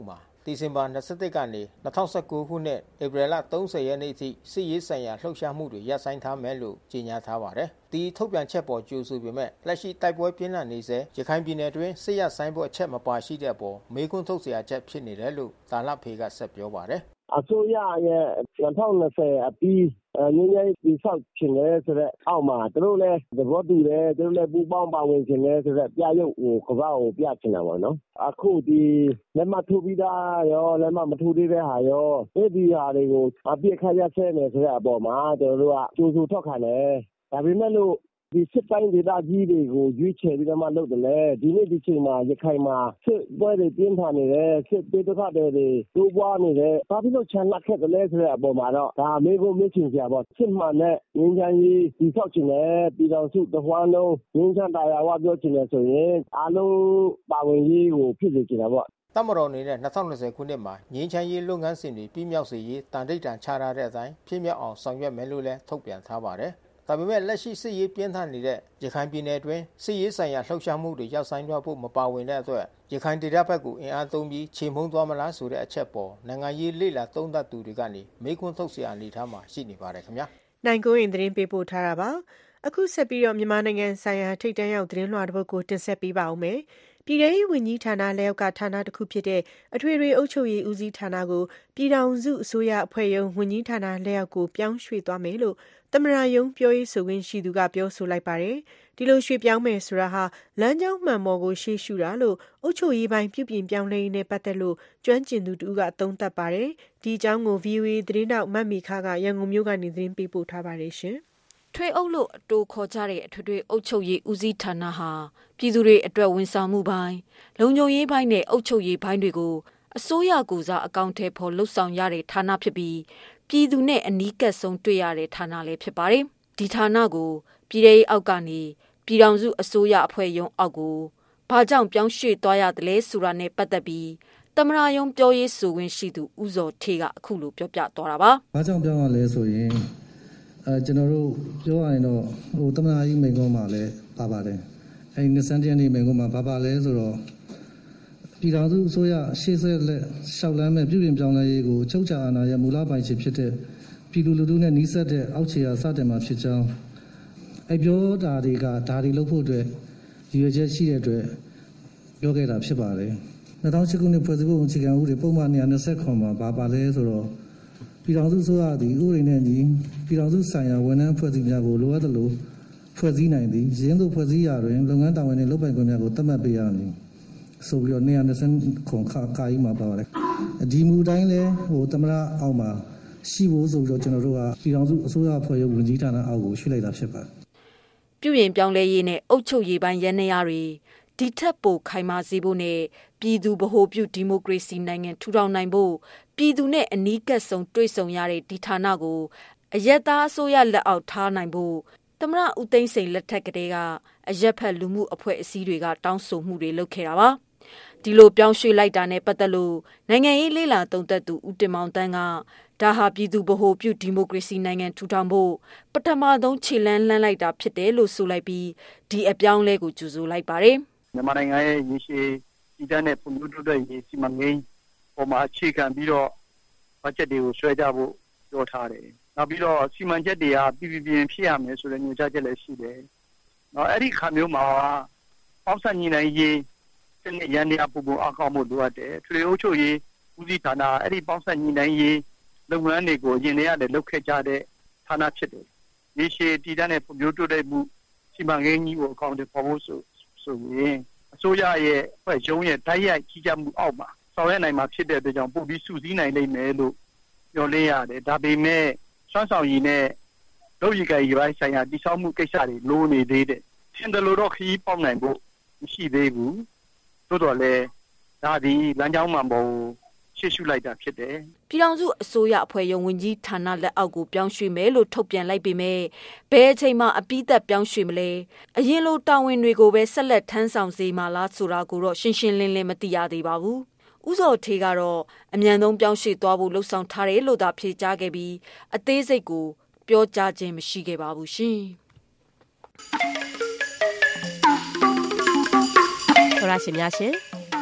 Speaker 11: ဒီဇင်ဘာ21ကနေ2019ခုနှစ်ဧပြီလ30ရက်နေ့အထိစစ်ရေးဆိုင်ရာလှုပ်ရှားမှုတွေရပ်ဆိုင်းထားမယ်လို့ကြေညာထားပါတယ်။ဒီထုတ်ပြန်ချက်ပေါ်ကြိုဆိုပေမဲ့လက်ရှိတိုက်ပွဲပြင်းထန်နေစေရခိုင်ပြည်နယ်တွင်စစ်ရပ်ဆိုင်းဖို့အချက်မပါရှိတဲ့အပေါ်မေးခွန်းထုတ်စရာချက်ဖြစ်နေတယ်လို့တာလဖေကဆက်ပြောပါတယ်
Speaker 12: ။အစိုးရရဲ့2020အပြီးငင်းရေးဒီဆောက်ခြင်းလဲဆိုတော့အောက်မှာသူတို့လည်းသဘောတူတယ်သူတို့လည်းပူပေါင်းပါဝင်ခြင်းလဲဆိုတော့ပြရုပ်ကဘာကိုပြချင်တာပေါ့နော်အခုဒီလက်မထိုးပြီးသားရောလက်မမထိုးသေးတဲ့ဟာရောဒီဟာတွေကိုအပြစ်ခါရဆဲနေဆိုတဲ့အပေါ်မှာတို့ကကြိုးစိုးထောက်ခံတယ်ဒါပေမဲ့လို့ဒီစစ်တိုင်းဒေသကြီးတွေကိုရွေးချယ်ပြီးတော့မှလုပ်တယ်လေဒီနေ့ဒီချိန်မှာရခိုင်မှာစစ်ပွဲတွေပြင်းထန်နေတယ်စစ်တေဒုက္ခတွေတိုးပွားနေတယ်ဘာဖြစ်လို့ချန်လက်ခဲ့တယ်လဲဆိုတဲ့အပေါ်မှာတော့ဒါမေးဖို့မေးချင်စရာပေါ့စစ်မှန်တဲ့ငင်းချမ်းကြီးဒီဆောက်ချင်တယ်ပြည်တော်စုတဝမ်းလုံးငင်းချမ်းတရားဝပြောချင်တယ်ဆိုရင်အားလုံးပါဝင်ရေးကိုဖြစ်စေချင်တာပေါ့
Speaker 11: တမတော်နေတဲ့2020ခုနှစ်မှာငင်းချမ်းရေးလုပ်ငန်းစဉ်တွေပြီးမြောက်စေရေးတန်တိတ်တန်ချထားတဲ့အတိုင်းဖြစ်မြောက်အောင်ဆောင်ရွက်မယ်လို့လည်းထုတ်ပြန်ထားပါတယ်ဒါပေမဲ့လက်ရှိစစ်ရေးပြင်းထန်နေတဲ့ရခိုင်ပြည်နယ်တွင်စစ်ရေးဆိုင်ရာလှုပ်ရှားမှုတွေရောက်ဆိုင်သွားဖို့မပါဝင်တဲ့အတွက်ရခိုင်ဒေသဘက်ကိုအင်အားသုံးပြီးချိန်မုံသွားမလားဆိုတဲ့အချက်ပေါ်နိုင်ငံရေးလေ့လာသုံးသပ်သူတွေကနေမေးခွန်းထုတ်စရာအနေထားမှာရှိနေပါတယ်ခင်ဗျာ
Speaker 2: နိုင်ကိုရင်သတင်းပေးပို့ထားတာပါအခုဆက်ပြီးတော့မြန်မာနိုင်ငံဆိုင်ရာထိပ်တန်းရောက်သတင်းလွှာတစ်ပုဒ်ကိုတင်ဆက်ပေးပါဦးမယ်ပြည်ထောင်စုဝန်ကြီးဌာနလက်အောက်ကဌာနတစ်ခုဖြစ်တဲ့အထွေထွေအုပ်ချုပ်ရေးဦးစီးဌာနကိုပြည်ထောင်စုအစိုးရအဖွဲ့ရုံးဝန်ကြီးဌာနလက်အောက်ကိုပြောင်းရွှေ့သွားမယ်လို့သမ္မတရုံးပြောရေးဆိုခွင့်ရှိသူကပြောဆိုလိုက်ပါတယ်။ဒီလိုရွှေ့ပြောင်းမယ်ဆိုတာဟာလမ်းကြောင်းမှန်ပေါ်ကိုရှေ့ရှုတာလို့အုပ်ချုပ်ရေးပိုင်းပြုပြင်ပြောင်းလဲရေးနဲ့ပတ်သက်လို့ကျွမ်းကျင်သူတူကသုံးသပ်ပါတယ်။ဒီအကြောင်းကို VOA သတင်းတောက်မတ်မီခါကရန်ကုန်မြို့ကနေသတင်းပေးပို့ထားပါတယ်ရှင်
Speaker 13: ။ထွေအုပ်လို့အတူခေါ်ကြတဲ့အထွေထွေအုပ်ချုပ်ရေးဦးစီးဌာနဟာပြည်သူတွေအတွက်ဝန်ဆောင်မှုပိုင်းလုံခြုံရေးပိုင်းနဲ့အုပ်ချုပ်ရေးပိုင်းတွေကိုအစိုးရကိုစားအကောင့်ထဲပေါ်လှုပ်ဆောင်ရတဲ့ဌာနဖြစ်ပြီးပြည်သူနဲ့အနီးကပ်ဆုံးတွေ့ရတဲ့ဌာနလည်းဖြစ်ပါတယ်။ဒီဌာနကိုပြည်ထောင်အောက်ကနေပြည်ထောင်စုအစိုးရအဖွဲ့ရုံးအောက်ကိုဘာကြောင့်ပြောင်းရွှေ့သွားရတယ်လဲဆိုတာနဲ့ပတ်သက်ပြီးသမ္မတရုံးပြောရေးဆိုခွင့်ရှိသူဦးဇော်ထေးကအခုလိုပြောပြသွားတာပါ
Speaker 14: ။ဘာကြောင့်ပြောင်းရလဲဆိုရင်ကျွန်တော်တို့ပြောရရင်တော့သမ္မတကြီးမိန့်ခွန်းမှာလည်းပါပါတယ်။အဲဒီ20ရက်နေ့မိန့်ခွန်းမှာပါလဲဆိုတော့ပြည်ထောင်စုအစိုးရရှေ့ဆက်လက်ရှောက်လန်းမဲ့ပြုပြင်ပြောင်းလဲရေးကိုချုပ်ချာအာဏာရဲ့မူလပိုင်ရှင်ဖြစ်တဲ့ပြည်သူလူထုနဲ့နှီးစပ်တဲ့အောက်ခြေအားစတင်မှာဖြစ်ကြောင်းပြောတာတွေကဒါတွေလုပ်ဖို့အတွက်ရည်ရွယ်ချက်ရှိတဲ့အတွက်ပြောခဲ့တာဖြစ်ပါတယ်2008ခုနှစ်ဖွဲ့စည်းပုံအခြေခံဥပဒေပုံမှန်129မှာပါလဲဆိုတော့ပြည်ထောင်စုအစိုးရသည်ဥပဒေနဲ့ညီပြည်ထောင်စုဆိုင်ရာဝန်ထမ်းဖွဲ့စည်းများကိုလိုအပ်သလိုဖွဲ့စည်းနိုင်သည်ရင်းသို့ဖွဲ့စည်းရာတွင်လုပ်ငန်းတာဝန်နှင့်လုပ်ပိုင်ခွင့်များကိုသတ်မှတ်ပေးရမည်ဆိုပြီးတော့220ခွန်ခါကြီးမှာပါပါတယ်ဒီမူတိုင်းလဲသမ္မတအောက်မှာရှိဖို့ဆိုပြီးတော့ကျွန်တော်တို့ကပြည်ထောင်စုအစိုးရအဖွဲ့ရုံးဝန်ကြီးဌာနအောက်ကိုရွှေ့လိုက်တာဖြစ်ပါတယ်
Speaker 13: ပြုပြင်ပြောင်းလဲရေးနဲ့အုပ်ချုပ်ရေးပိုင်းရန်နေရာတွေဒီထက်ပိုခိုင်မာစေဖို့နဲ့ပြည်သူဗဟိုပြုဒီမိုကရေစီနိုင်ငံထူထောင်နိုင်ဖို့ပြည်သူနဲ့အနီးကပ်ဆုံးတွေ့ဆုံရတဲ့ဒီဌာနကိုအရက်သားအစိုးရလက်အောက်ထားနိုင်ဖို့သမ္မတဦးသိန်းစိန်လက်ထက်ကတည်းကအရက်ဖက်လူမှုအဖွဲ့အစည်းတွေကတောင်းဆိုမှုတွေလုပ်ခဲ့တာပါဒီလိုပြောင်းရွှေ့လိုက်တာနဲ့ပတ်သက်လို့နိုင်ငံရေးလေ့လာသုံးသပ်သူဦးတင်မောင်တန်းကဒါဟာပြည်သူဗဟိုပြုဒီမိုကရေစီနိုင်ငံထူထောင်ဖို့ပထမဆုံးခြေလှမ်းလှမ်းလိုက်တာဖြစ်တယ်လို့ဆိုလိုက်ပြီးဒီအပြောင်းလဲကိုကြိုဆိုလိုက်ပါတယ်
Speaker 4: မြန်မာနိုင်ငံရဲ့ရည်ရှိတည်တဲ့ပုံမျိုးတို့ရဲ့စီမံကိန်းပေါ်မှာအခြေခံပြီးတော့ဘတ်ဂျက်တွေကိုဆွဲကြဖို့ပြောထားတယ်နောက်ပြီးတော့စီမံချက်တွေကပြည်ပြင်းဖြစ်ရမယ်ဆိုတဲ့ညွှန်ကြားချက်လည်းရှိတယ်နော်အဲ့ဒီခါမျိုးမှာပေါင်းစပ်ညီနိုင်ရေးစနစ်ရန်တရားပုံပုံအကောင့်မှုလိုအပ်တယ်ထွေအုပ်ချုပ်ရေးဦးစီးဌာနအဲ့ဒီပေါင်းစပ်ညီနိုင်ရေးလုပ်ငန်းတွေကိုရင်ထဲရတယ်လုပ်ခဲ့ကြတဲ့ဌာနဖြစ်တယ်ရည်ရှိတည်တဲ့ပုံမျိုးတို့တဲ့မှုစီမံကိန်းကြီးကိုအကောင့်တွေပေါ်ဖို့ဆိုရင်အစိုးရရဲ့အဖွဲ့ရုံးရဲ့တိုက်ရိုက်ကြီးကြပ်မှုအောက်မှာဆောင်ရွက်နိုင်မှာဖြစ်တဲ့အတွက်ကြောင့်ပို့ပြီးစုစည်းနိုင်လိမ့်မယ်လို့ပြောလဲရတယ်ဒါပေမဲ့စွမ်းဆောင်ရည်နဲ့လုပ်ရည်ကြည်ပိုင်းဆိုင်ရာတည်ဆောက်မှုကိစ္စတွေလိုနေသေးတယ်ရှင်းတယ်လို့တော့ခရီးပေါက်နိုင်ဖို့မရှိသေးဘူးသို့တော်လည်းဒါဒီလမ်းကြောင်းမှန်ပေါ်ရှေ့ရှုလိုက်တာဖြစ်တယ်
Speaker 13: ပြည်ထောင်စုအစိုးရအဖွဲ့ရုံးဝန်ကြီးဌာနလက်အောက်ကိုပြောင်းရွှေ့မယ်လို့ထုတ်ပြန်လိုက်ပေမဲ့ဘယ်အချိန်မှအပိသက်ပြောင်းရွှေ့မလဲအရင်လိုတာဝန်တွေကိုပဲဆက်လက်ထမ်းဆောင်စေမှာလားဆိုတာကိုတော့ရှင်းရှင်းလင်းလင်းမသိရသေးပါဘူးဦးစောထေးကတော့အမြန်ဆုံးပြောင်းရွှေ့သွားဖို့လှုံ့ဆော်ထားတယ်လို့သာဖြေကြားခဲ့ပြီးအသေးစိတ်ကိုပြောကြားခြင်းမရှိခဲ့ပါဘူးရှင်
Speaker 2: ။ဟောရရှင်များရှင်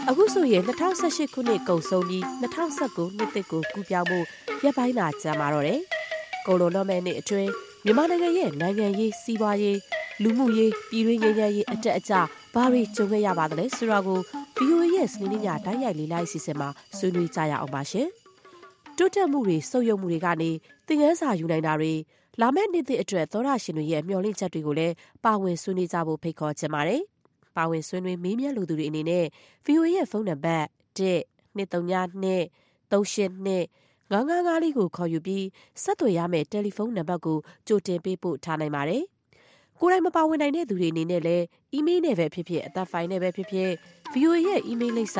Speaker 15: အခုဆိုရင်2018ခုနှစ်ကုန်ဆုံးပြီး2019နှစ်သစ်ကိုကူးပြောင်းမှုရပ်ပိုင်းသာကြာမှာတော့တယ်။ကုန်လုံးတော့မဲ့နှစ်အတွင်းမြန်မာနိုင်ငံရဲ့နိုင်ငံရေးစီးပွားရေးလူမှုရေးပြည်တွင်းငြိမ်းချမ်းရေးအတက်အကျဘာတွေကြုံခဲ့ရပါသလဲဆိုတာကို VOA ရဲ့စနေနေ့ညတိုင်းရိုက်လေးလိုက်စီစဉ်မှာဆွေးနွေးကြရအောင်ပါရှင်။တိုးတက်မှုတွေစုပ်ယုပ်မှုတွေကနေသင်ခန်းစာယူနိုင်တာတွေလာမယ့်နှစ်သစ်အတွက်သောရရှင်တွေရဲ့မျှော်လင့်ချက်တွေကိုလည်းပါဝင်ဆွေးနွေးကြဖို့ဖိတ်ခေါ်ချင်ပါတယ်။ပါဝင်ဆွေးနွေးမေးမြန်းလိုသူတွေအနေနဲ့ VOA ရဲ့ဖုန်းနံပါတ် 1-232-382-955 လေးကိုခေါ်ယူပြီးဆက်သွယ်ရမယ့်တယ်လီဖုန်းနံပါတ်ကိုကြိုတင်ပေးပို့ထားနိုင်ပါတယ်။ကိုယ်တိုင်မပါဝင်နိုင်တဲ့သူတွေအနေနဲ့လည်းအီးမေးလ်နဲ့ပဲဖြစ်ဖြစ်အသံဖိုင်နဲ့ပဲဖြစ်ဖြစ် VOA ရဲ့အီးမေးလ်လိပ်စာ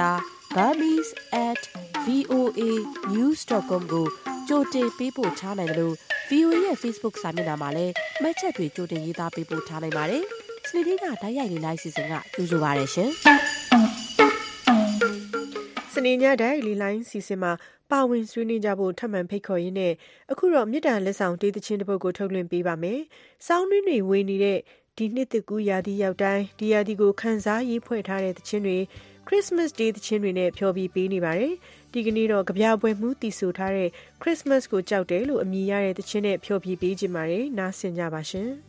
Speaker 15: burmese@voanews.com ကိုကြိုတင်ပေးပို့ထားနိုင်တယ်လို့ VOA ရဲ့ Facebook စာမျက်နှာမှာလည်းမှတ်ချက်တွေကြိုတင်ရေးသားပေးပို့ထားနိုင်ပါတယ်။စနေနေ့ကတိုင်းရိုက်လေးလိုက်စီစဉ်ကကြိုဆိုပါရရှင်။
Speaker 2: စနေညတိုင်းလီလိုင်းစီစဉ်မှာပါဝင်ဆွေးနွေးကြဖို့ထပ်မံဖိတ်ခေါ်ရင်းနဲ့အခုတော့မြစ်တာလက်ဆောင်တေးသချင်းတစ်ပုဒ်ကိုထုတ်လွှင့်ပေးပါမယ်။စောင်းတွင်းတွေဝေနေတဲ့ဒီနှစ်သစ်ကူးရာသီရောက်တိုင်းဒီရာသီကိုခန်းစားရေးဖွဲ့ထားတဲ့သချင်းတွေ Christmas Day သချင်းတွေနဲ့ဖျော်ဖြေပေးနေပါတယ်။ဒီကနေ့တော့ကြပြပွဲမှုတည်ဆိုထားတဲ့ Christmas ကိုကြောက်တယ်လို့အမည်ရတဲ့သချင်းနဲ့ဖျော်ဖြေပေးကြပါရစေ။နားဆင်ကြပါရှင်။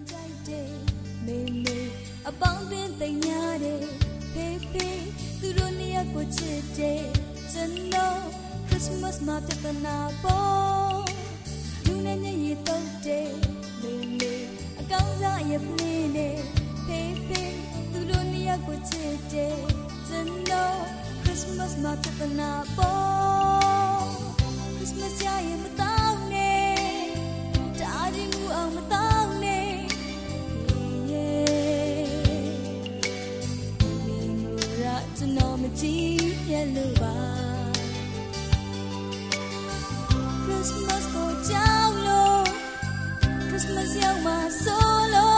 Speaker 16: အပေါင်းတင်သိညာတဲ့ဖေးဖေးသူတို့နေရာကိုချစ်တဲ့ကျွန်တော် Christmas မှာပြဿနာပေါ်လူနဲ့ညရတော့တဲ့မေမေအကောင်းစားရပလင်းနဲ့ဖေးဖေးသူတို့နေရာကိုချစ်တဲ့ကျွန်တော် Christmas မှာပြဿနာပေါ် Christmas ရရင်မတောင်းနဲ့တားကြီးမှုအောင်မတောင်းနဲ့Yellow bar Christmas go down low Christmas young my solo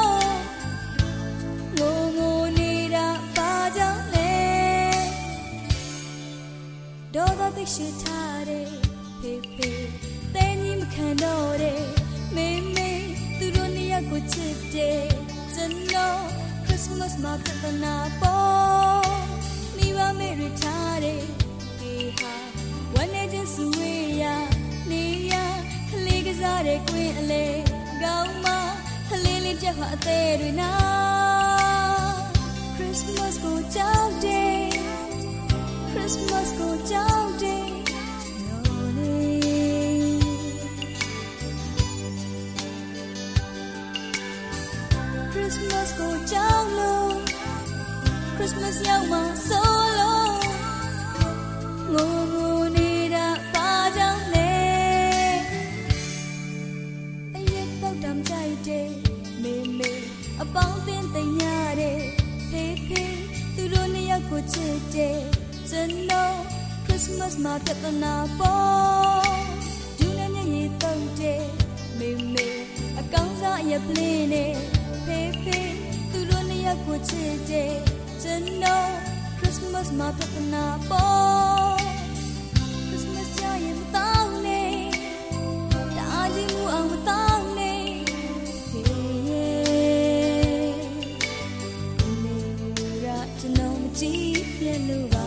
Speaker 16: No need a baja le Do the shit tare Pepe Then you can know it Me Tu don't need a good day No Christmas mark the nabo Mary Tare, Eha, one agent Suya, Nia, Kaligazare, Queen Ale, Gauma, Halili Java Terina. Christmas go down day, Christmas go down day. Christmas go down low. Christmas young my solo Ngo need a bajang le Ay yet bao dam chai de Me a bao tin tay nya de Pe pe tu do ne yak ko chit de Chano Christmas ma pyat na po Du ne nya yi tong de Me a kaung sa ya plin ne Pe pe tu do ne yak ko chit de Know Christmas ma pyatna po Christmas jayin taung ne ta ji mu ang taung ne me ra chno ji yellow ba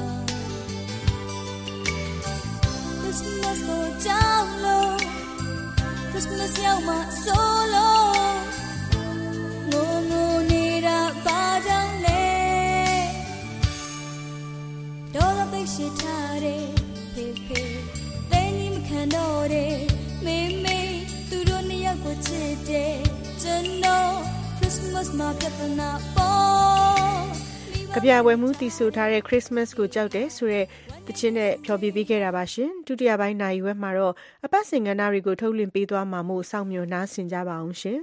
Speaker 16: Christmas go down low Christmas young ma solo No need a bajang le She tare, pepe, then you can know it. Me, tu don't need a good day. Just Christmas market and not ball.
Speaker 2: ကြပြပွဲမှုတည်ဆိုထားတဲ့ Christmas ကိုကြောက်တယ်ဆိုတဲ့တခြင်းနဲ့ဖျော်ဖြေပေးခဲ့တာပါရှင်ဒုတိယပိုင်းနိုင်ရွက်မှာတော့အပတ်စဉ်ကဏ္ဍတွေကိုထုတ်လွှင့်ပေးသွားမှာမို့စောင့်မျှော်နားဆင်ကြပါအောင်ရှင်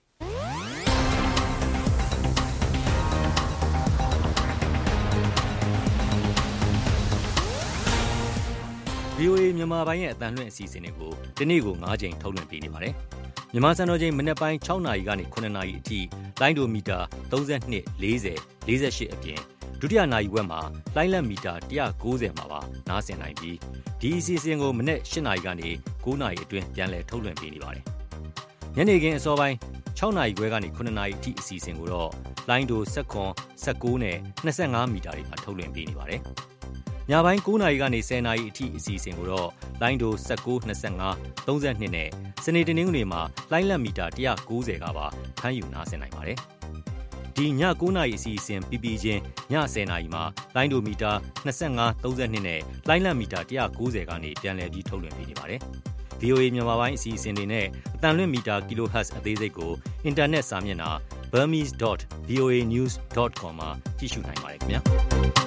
Speaker 17: VOA မြန်မာပိုင်းရဲ့အတန်လွှင့်အစီအစဉ်တွေကိုဒီနေ့ကို9ချိန်ထုတ်လွှင့်ပေးနေပါတယ်။မြန်မာစံတော်ချိန်မနက်ပိုင်း6နာရီကနေ9နာရီအထိလိုင်းဒိုမီတာ32 40 48အပြင်ဒုတိယနာရီဝက်မှာလိုင်းလက်မီတာ190မှာပါနားဆင်နိုင်ပြီးဒီအစီအစဉ်ကိုမနက်8နာရီကနေ9နာရီအတွင်းပြန်လည်ထုတ်လွှင့်ပေးနေပါတယ်။ညနေခင်းအစောပိုင်း 6နာရီခွဲကနေ9နာရီအထိအစီအစဉ်ကိုတော့လိုင်းဒို19 19နဲ့25မီတာတွေမှာထုတ်လွှင့်ပေးနေပါတယ်။ညပိုင်း9နာရီကနေ10နာရီအထိအစီအစဉ်ကိုတော့လိုင်းဒို19 25 32နဲ့စနေတနင်္ဂနွေမှာလိုင်းလက်မီတာ190ကပါဖမ်းယူနားဆင်နိုင်ပါတယ်။ဒီည9နာရီအစီအစဉ်ပြီးပြီးချင်းည10နာရီမှာလိုင်းဒိုမီတာ25 32နဲ့လိုင်းလက်မီတာ190ကနေပြန်လည်ပြီးထုတ်လွှင့်ပေးနေပါတယ်။ VOA မြန်မာပိုင်းအစီအစဉ်တွေနဲ့အတန်လွင့်မီတာ kHz အသေးစိတ်ကိုအင်တာနက်စာမျက်နှာ burmese.voanews.com မှာကြည့်ရှုနိုင်ပါတယ်ခင်ဗျာ။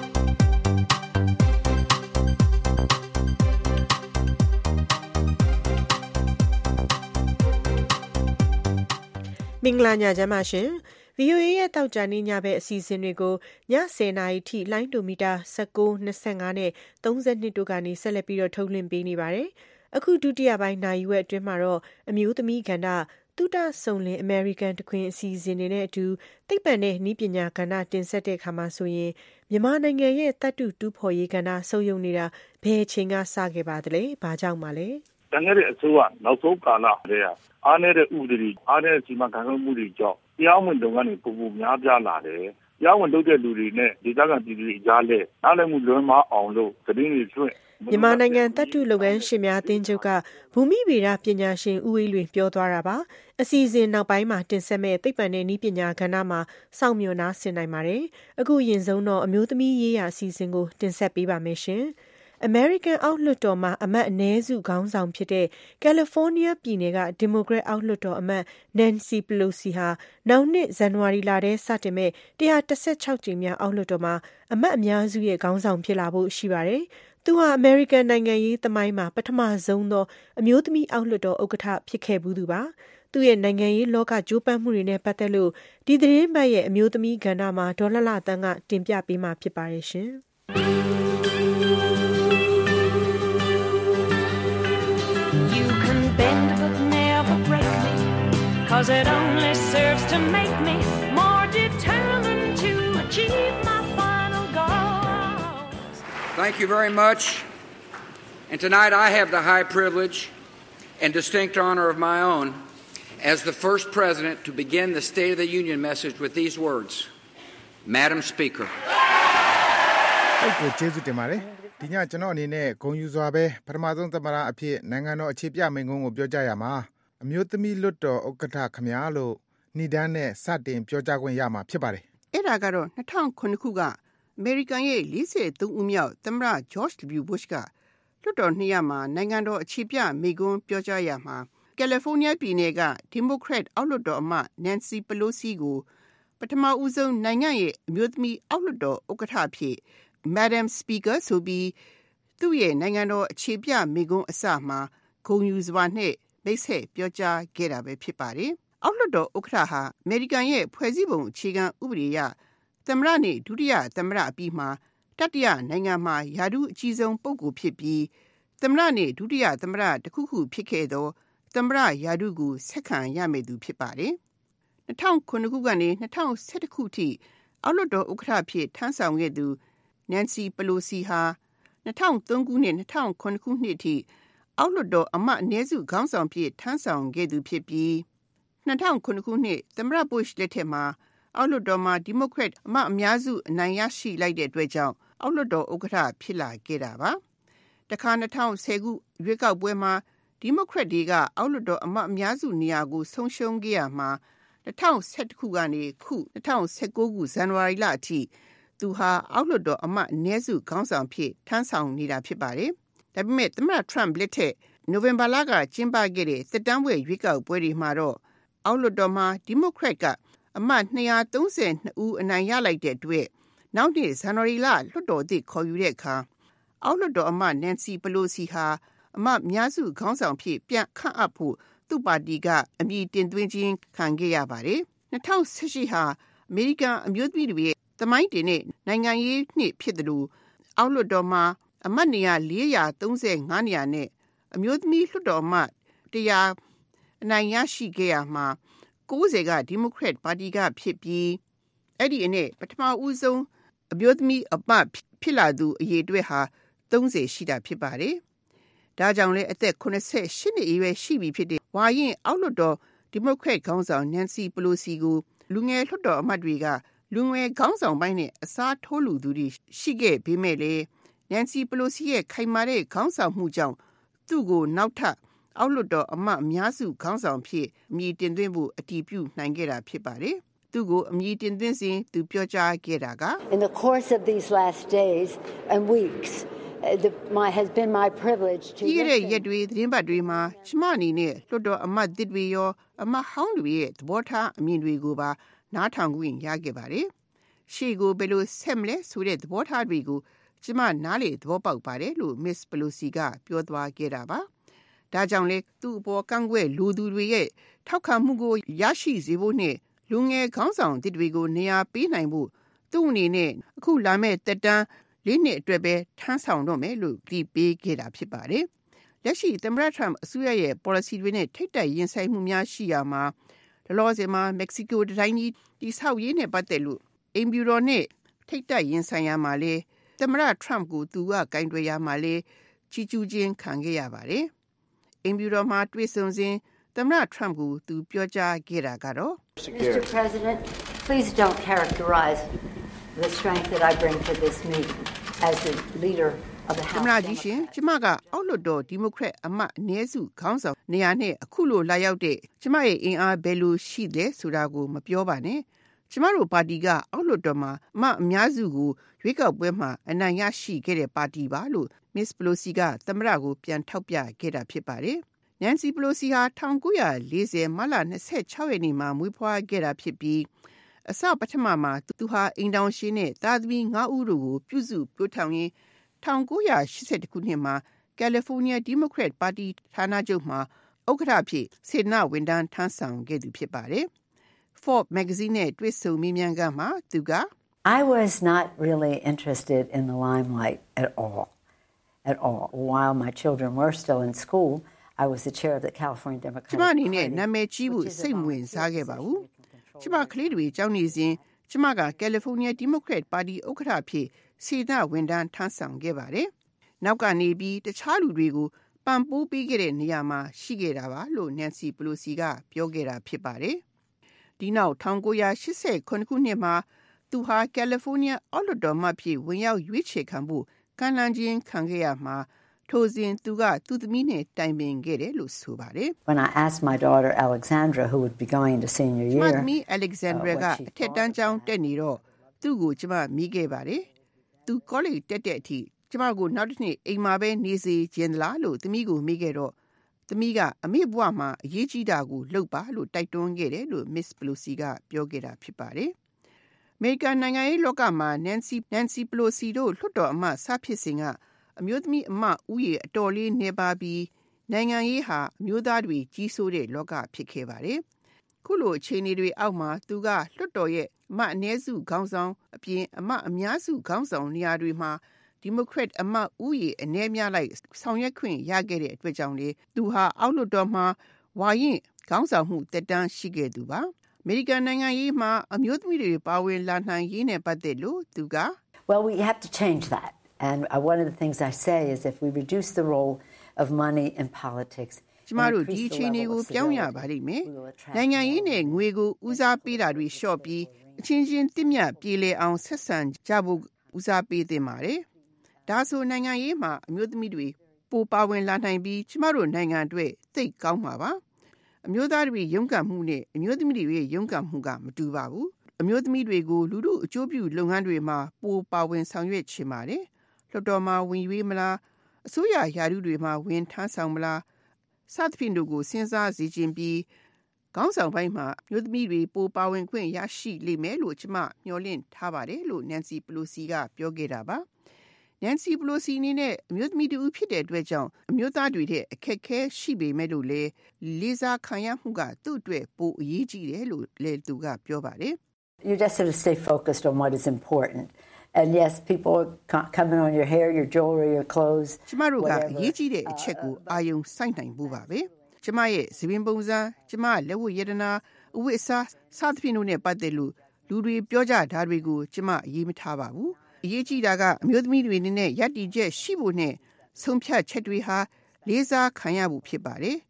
Speaker 2: မင်္ဂလာညချမ်းပါရှင်။ VOA ရဲ့တောက်ကြနေညဘက်အစီအစဉ်တွေကိုည10:00နာရီထိလိုင်းဒိုမီတာ19 25နဲ့32တို့ကနေဆက်လက်ပြီးတော့ထုတ်လွှင့်ပေးနေပါတယ်။အခုဒုတိယပိုင်းနိုင်ရွက်အတွင်းမှာတော့အမျိုးသမီးကဏ္ဍတုဒဆုံလင် American တခွင်အစီအစဉ်တွေနဲ့အတူသိပ္ပံနဲ့နည်းပညာကဏ္ဍတင်ဆက်တဲ့အခါမှာဆိုရင်မြန်မာနိုင်ငံရဲ့တတ်တူတူဖော်ရေးကဏ္ဍဆုပ်ယုပ်နေတာဘယ်အချိန်ကစခဲ့ပါသလဲ။ဘာကြောင့်ပါလဲ
Speaker 4: ။တန်ခဲ့တဲ့အစိုးရနောက်ဆုံးကာလတည်းကအားနည်းတဲ့ဥပဒေအားနည်းတဲ့စီမံခန့်ခွဲမှုတွေကြောင့်တရားဝင်လုပ်ငန်းတွေပုံများပြားလာတယ်။တရားဝင်လုပ်တဲ့လူတွေနဲ့ဒေသခံပြည်သူတွေကြားလဲနားလည်မှုလွဲမှားအောင်လို့သတင်းတွေလွှင့်
Speaker 2: မြန်မာနိုင်ငံတတ်တူလုပ်ငန်းရှင်များအသင်းချုပ်ကဘူမိဗေဒပညာရှင်ဦးအေးလွင်ပြောသွားတာပါအစီအစဉ်နောက်ပိုင်းမှာတင်ဆက်မဲ့သိပ္ပံနဲ့နည်းပညာကဏ္ဍမှာစောင့်မျှော်နားဆင်နိုင်ပါတယ်အခုရင်ဆုံးတော့အမျိုးသမီးရေးရာအစီအစဉ်ကိုတင်ဆက်ပေးပါမယ်ရှင်American အောက်လွှတ်တော်မှာအမတ်အနည်းစုခေါင်းဆောင်ဖြစ်တဲ့ California ပြည်နယ်က Democrat အောက်လွှတ်တော်အမတ် Nancy Pelosi ဟာနောက်နှစ်ဇန်နဝါရီလထဲစတင်မဲ့116ကြိမ်မြောက်အောက်လွှတ်တော်မှာအမတ်အများစုရဲ့ခေါင်းဆောင်ဖြစ်လာဖို့ရှိပါတယ်။သူဟာ American နိုင်ငံရေးသမိုင်းမှာပထမဆုံးသောအမျိုးသမီးအောက်လွှတ်တော်ဥက္ကဋ္ဌဖြစ်ခဲ့ဘူးသူပါ။သူ့ရဲ့နိုင်ငံရေးလောကကြိုးပမ်းမှုတွေနဲ့ပတ်သက်လို့ဒီသတင်းပတ်ရဲ့အမျိုးသမီးကဏ္ဍမှာဒေါ်လှတန်းကတင်ပြပေးမှာဖြစ်ပါတယ်ရှင်။
Speaker 18: Cause it only serves to make me more determined to achieve my final goals.
Speaker 19: Thank you very much. And tonight I have the high privilege and distinct honor of my own as the first president to begin the State of the Union message with these words. Madam Speaker.
Speaker 20: ကိုကျေးဇူးတင်ပါတယ်ဒီညကျွန်တော်အနေနဲ့ဂုဏ်ယူစွာပဲပထမဆုံးသမ္မတအဖြစ်နိုင်ငံတော်အခြေပြမိန့်ခွန်းကိုပြောကြားရမှာအမျိုးသမီးလွတ်တော်ဥက္ကဋ္ဌခမညာလို့ဏ္ဍာန်နဲ့စတင်ပြောကြားခွင့်ရမှာဖြစ်ပါတယ်
Speaker 21: ။အဲ့ဒါကတော့2009ခုကအမေရိကန်ရဲ့43ဦးမြောက်သမ္မတ George W. Bush ကလွတ်တော်200မှာနိုင်ငံတော်အခြေပြမိန့်ခွန်းပြောကြားရမှာကယ်လီဖိုးနီးယားပြည်နယ်က Democrat အောက်လွှတ်တော်အမတ် Nancy Pelosi ကိုပထမဦးဆုံးနိုင်ငံရဲ့အမျိုးသမီးအောက်လွှတ်တော်ဥက္ကဋ္ဌဖြစ် Madam Speaker ဆိုပြီးသူ့ရဲ့နိုင်ငံတော်အခြေပြမိန့်ခွန်းအစမှာဂုဏ်ယူစွာနဲ့မိတ်ဆက်ပြောကြားခဲ့တာပဲဖြစ်ပါတယ်။အောက်လွှတ်တော်ဥက္ကဋ္ဌဟာအမေရိကန်ရဲ့ဖွဲ့စည်းပုံအခြေခံဥပဒေအရသမ္မတနဲ့ဒုတိယသမ္မတအပြီးမှာတတိယနိုင်ငံမှာယာဒူးအကြီးဆုံးပုဂ္ဂိုလ်ဖြစ်ပြီးသမ္မတနဲ့ဒုတိယသမ္မတတစ်ခုခုဖြစ်ခဲ့သောသမ္မတယာဒူးကိုဆက်ခံရမယ့်သူဖြစ်ပါတယ်။2009ခုကနေ2011ခုထိအောက်လွှတ်တော်ဥက္ကဋ္ဌဖြစ်ထမ်းဆောင်ခဲ့သူ Nancy Pelosi ဟာ2003ခုနဲ့2009ခုနှစ်ထိအောက်လွှတ်တော်အမတ်အနည်းစုခေါင်းဆောင်ဖြစ်ထမ်းဆောင်ခဲ့သူဖြစ်ပြီး2009ခုနှစ်သမ္မတ Bush လက်ထက်မှာအောက်လွှတ်တော်မှာ Democrat အမတ်အများစုအနိုင်ရရှိလိုက်တဲ့အတွက်ကြောင့်အောက်လွှတ်တော်ဥက္ကဋ္ဌဖြစ်လာခဲ့တာပါ။တခါ2010ခုရွေးကောက်ပွဲမှာ Democrat တွေကအောက်လွှတ်တော်အမတ်အများစုနေရာကိုဆုံးရှုံးခဲ့ရမှာ2011ခုကနေခု2019ခုဇန်နဝါရီလအထိသူဟာအောက်လွှတ်တော်အမတ်အနည်းစုခေါင်းဆောင်ဖြစ်ထမ်းဆောင်နေတာဖြစ်ပါတယ်။ဒါပေမဲ့သမ္မတ Trump လက်ထက်နိုဝင်ဘာလကကျင်းပခဲ့တဲ့သက်တမ်းဝက်ရွေးကောက်ပွဲတွေမှာတော့အောက်လွှတ်တော်မှာ Democrat ကအမတ်232ဦးအနိုင်ရလိုက်တဲ့အတွက်နောက်နှစ်ဇန်နဝါရီလလွှတ်တော်သစ်ခေါ်ယူတဲ့အခါအောက်လွှတ်တော်အမတ် Nancy Pelosi ဟာအမတ်များစုခေါင်းဆောင်ဖြစ်ပြန်ခန့်အပ်ဖို့သူ့ပါတီကအမည်တင်သွင်းခြင်းခံခဲ့ရပါတယ်။2018ဟာအမေရိကန်အမျိုးသမီးတွေရဲ့သမိုင်းတင်တဲ့နိုင်ငံရေးနှစ်ဖြစ်တယ်လို့အောက်လွှတ်တော်မှာအမတ်နေရာ435နေရာနဲ့အမျိုးသမီးလွှတ်တော်အမတ်100အနိုင်ရရှိခဲ့ရမှာ90က Democrat ပါတီကဖြစ်ပြီးအဲ့ဒီအနေပထမဦးဆုံးအမျိုးသမီးအမတ်ဖြစ်လာသူအရေအတွက်ဟာ30ရှိတာဖြစ်ပါတယ်။ဒါကြောင့်လည်းအသက်88နှစ်အရွယ်ရှိပြီဖြစ်တဲ့ဝါရင်အောက်လွှတ်တော်ဒီမိုကရက်ခေါင်းဆောင် Nancy Pelosi ကိုလူငယ်လွှတ်တော်အမတ်တွေကလူငယ်ခေါင်းဆောင်ပိုင်းနဲ့အစားထိုးလူသူတွေရှိခဲ့ပေမဲ့လည်း Nancy Pelosi ရဲ့ခိုင်မာတဲ့ခေါင်းဆောင်မှုကြောင့်သူ့ကိုနောက်ထပ်အောက်လွှတ်တော်အမတ်အများစုခေါင်းဆောင်ဖြစ်အမည်တင်သွင်းဖို့အတည်ပြုနိုင်ခဲ့တာဖြစ်ပါတယ်။သူ့ကိုအမည်တင်သွင်းစဉ်သူပြောကြားခဲ့တာက
Speaker 1: In the course of these last days and weeks has been my privilege to
Speaker 21: ဒီရက်တွေသတင်းပတ်တွေမှာကျမအနေနဲ့လွှတ်တော်အမတ်သစ်တွေရောအမတ်ဟောင်းတွေရဲ့သဘောထားအမြင်တွေကိုပါနားထောင်ခွင့်ရခဲ့ပါတယ်။ရှေ့ကိုဘယ်လိုဆက်မလဲဆိုတဲ့သဘောထားတွေကိုကျမနားလေသဘောပေါက်ပါတယ်လို့ Miss Pelosi ကပြောသွားခဲ့တာပါ။ဒါကြောင့်လေသူ့အပေါ်ကန့်ကွက်လူသူတွေရဲ့ထောက်ခံမှုကိုရရှိစေဖို့နဲ့လူငယ်ခေါင်းဆောင်သစ်တွေကိုနေရာပေးနိုင်ဖို့သူ့အနေနဲ့အခုလာမဲ့တက်တန်း၄နှစ်အတွက်ပဲထမ်းဆောင်တော့မယ်လို့ကြည်ပေးခဲ့တာဖြစ်ပါတယ်။လက်ရှိသမ္မတ Trump အစိုးရရဲ့ policy တွေနဲ့ထိပ်တိုက်ရင်ဆိုင်မှုများရှိရာမှာလောလောဆယ်မှာ Mexico တိုင်းကြီးတိဆောက်ရေးနဲ့ပတ်သက်လို့အိမ်ဖြူတော်နဲ့ထိပ်တိုက်ရင်ဆိုင်ရမှာလေသမ္မတ Trump ကိုသူကကင်တွယ်ရမှာလေချီကျူးခြင်းခံခဲ့ရပါတယ်။အိမ်ဖြူတော်မှာတွေ့ဆုံစဉ်သမ္မတ Trump ကိုသူပြောကြားခဲ့တာကတော့
Speaker 1: Mr. President, please don't characterize the strength that I bring to this meeting as the leader of the House.
Speaker 21: သမ္မတကြီးရှင်ကျမကအောက်လွှတ်တော်ဒီမိုကရက်အမတ်အနည်းစုခေါင်းဆောင်နေရာနဲ့အခုလိုလာရောက်တဲ့ကျမရဲ့အင်အားဘယ်လိုရှိလဲဆိုတာကိုမပြောပါနဲ့ကျမတို့ပါတီကအောက်လွှတ်တော်မှာအမတ်အများစုကိုရွေးကောက်ပွဲမှာအနိုင်ရရှိခဲ့တဲ့ပါတီပါလို့ Miss Pelosi ကသမ္မတကိုပြန်ထောက်ပြခဲ့တာဖြစ်ပါတယ်။ Nancy Pelosi ဟာ1940မတ်လ26ရက်နေ့မှာမွေးဖွားခဲ့တာဖြစ်ပြီးအစပထမမှာသူဟာအိမ်တောင်ရှင်နဲ့သားသမီး9ဦးတို့ကိုပြုစုပြောထောင်ရင်း1982ခုနှစ်မှာကယ်လီဖိုးနီးယားဒီမိုကရက်ပါတီဌာနချုပ်မှာဥက္ကဋ္ဌဖြစ်စေတနာ့ဝန်ထမ်းထမ်းဆောင်ခဲ့သူဖြစ်ပါတယ်။ Forbes magazine နဲ့တွေ့ဆုံမေးမြန်းခန်းမှာသူက
Speaker 1: I was not really interested in the limelight at all. While my children were still in school, I was the chair of the California Democratic Party.
Speaker 21: ကျမအနေနဲ့နာမည်ကြီးဖို့စိတ်မဝင်စားခဲ့ပါဘူး။ကျမကလေးတွေကျောင်းနေစဉ်ကျမကကယ်လီဖိုးနီးယားဒီမိုကရက်ပါတီဥက္ကဋ္ဌဖြစ်စေတနာ့ဝန်ထမ်းထမ်းဆောင်ခဲ့ပါတယ်။နောက်ကနေပြီးတခြားလူတွေကိုပံ့ပိုးပေးခဲ့တဲ့နေရာမှာရှိခဲ့တာပါလို့ Nancy Pelosi ကပြောခဲ့တာဖြစ်ပါတယ်။ဒီနောက်1989ခုနှစ်မှာသူဟာကယ်လီဖိုးနီးယားအော်လွတ်တော်မှဖြစ်ဝင်ရောက်ရွေးချယ်ခံဖို့ကမ်းလှမ်းခြင်းခံခဲ့ရမှာထိုစဉ်သူကသူ့သမီးနဲ့တိုင်ပင်ခဲ့တယ်လို့ဆိုပါတယ်။
Speaker 1: When I asked my daughter Alexandra who would be going to senior year.
Speaker 21: မသမီး Alexandra ကအထက်တန်းကျောင်းတက်နေတော့သူ့ကိုကျမမိခဲ့ပါတယ်။သူ college တက်တဲ့အထိကျမကိုနောက်တစ်နှစ်အိမ်မှာပဲနေစေခြင်းလားလို့သမီးကိုမိခဲ့တော့သမီးကအမေဘွားမှာအရေးကြီးတာကိုလုပ်ပါလို့တိုက်တွန်းခဲ့တယ်လို့ Miss Pelosi ကပြောခဲ့တာဖြစ်ပါတယ်။အမေရိကန်နိုင်ငံရေးလောကမှာ Nancy Pelosi တို့လွှတ်တော်အမတ်စဖြစ်စဉ်ကအမျိုးသမီးအမတ်ဦးရေအတော်လေးနေပါပြီးနိုင်ငံရေးဟာအမျိုးသားတွေကြီးစိုးတဲ့လောကဖြစ်ခဲ့ပါတယ်။ခုလိုအခြေအနေတွေအောက်မှာသူကလွှတ်တော်ရဲ့အမတ်အနည်းစုခေါင်းဆောင်အပြင်အမတ်အများစုခေါင်းဆောင်နေရာတွေမှာဒီမိုကရက်အမတ်ဦးရေအနည်းများလိုက်ဆောင်ရွက်ခွင့်ရခဲ့တဲ့အတွက်ကြောင့်လေသူဟာအောက်လွှတ်တော်မှာဝါရင်ခေါင်းဆောင်မှုတက်တန်းရှိခဲ့သူပါအမေရိကန်နိုင်ငံရေးမှာအမျိုးသမီးတွေပါဝင်လာနိုင်ရေးနဲ့ပတ်သက်လို့သူက
Speaker 1: Well, we have to change that. And one of the things I say is if we reduce the role of money in politics,
Speaker 21: ကျမတို့ဒီအခြေအနေကိုပြောင်းရပါလိမ့်မယ်။နိုင်ငံရေးနဲ့ငွေကိုဦးစားပေးတာတွေလျှော့ပြီးအချင်းချင်းတင့်မြတ်ပြေလည်အောင်ဆက်ဆံကြဖို့ဦးစားပေးသင့်ပါတယ်။ဒါဆိုနိုင်ငံရေးမှာအမျိုးသမီးတွေပိုပါဝင်လာနိုင်ပြီးကျမတို့နိုင်ငံအတွက်သိပ်ကောင်းမှာပါ။အမျိုးသားတွေရုန်းကန်မှုနဲ့အမျိုးသမီးတွေရုန်းကန်မှုကမတူပါဘူး။အမျိုးသမီးတွေကိုလူထုအကျိုးပြုလုပ်ငန်းတွေမှာပိုပါဝင်ဆောင်ရွက်ချင်ပါတယ်။လွှတ်တော်မှာဝင်ရွေးမလားအစိုးရယာရုတွေမှာဝင်ထမ်းဆောင်မလားစသဖြင့်တို့ကိုစဉ်းစားစီခြင်းပြီးခေါင်းဆောင်ပိုင်းမှာမျိုးသမီးတွေပိုပါဝင်ခွင့်ရရှိလိမ့်မယ်လို့ကျမမျှော်လင့်ထားပါတယ်လို့ Nancy Pelosi ကပြောခဲ့တာပါ။ Nancy Pelosi အနေနဲ့အမျိုးသမီးတူဖြစ်တဲ့အတွက်ကြောင့်အမျိုးသားတွေတဲ့အခက်အခဲရှိပေမဲ့လို့လေလေးစားခံရမှုကသူ့အတွက်ပိုအရေးကြီးတယ်လို့လည်းသူကပြောပါတယ်။
Speaker 1: You just have to stay focused on what is important. And yes, people coming on your hair, your jewelry, your clothes.
Speaker 21: ကျမတို့ကအရေးကြီးတဲ့အချက်ကိုအာယုံစိုက်နိုင်ဖို့ပါပဲ။ကျမရဲ့သဘင်ပုံစံကျမလက်ဝတ်ရတနာအဝတ်အစားစသဖြင့်တို့နဲ့ပတ်သက်လို့လူတွေပြောကြတာတွေကိုကျမအရေးမထားပါဘူး။အရေးကြီးတာကအမျိုးသမီးတွေနဲ့ယက်တီချက်ရှိဖို့နဲ့ဆုံးဖြတ်ချက်တွေဟာလေးစားခံရဖို့ဖြစ်ပါတယ်။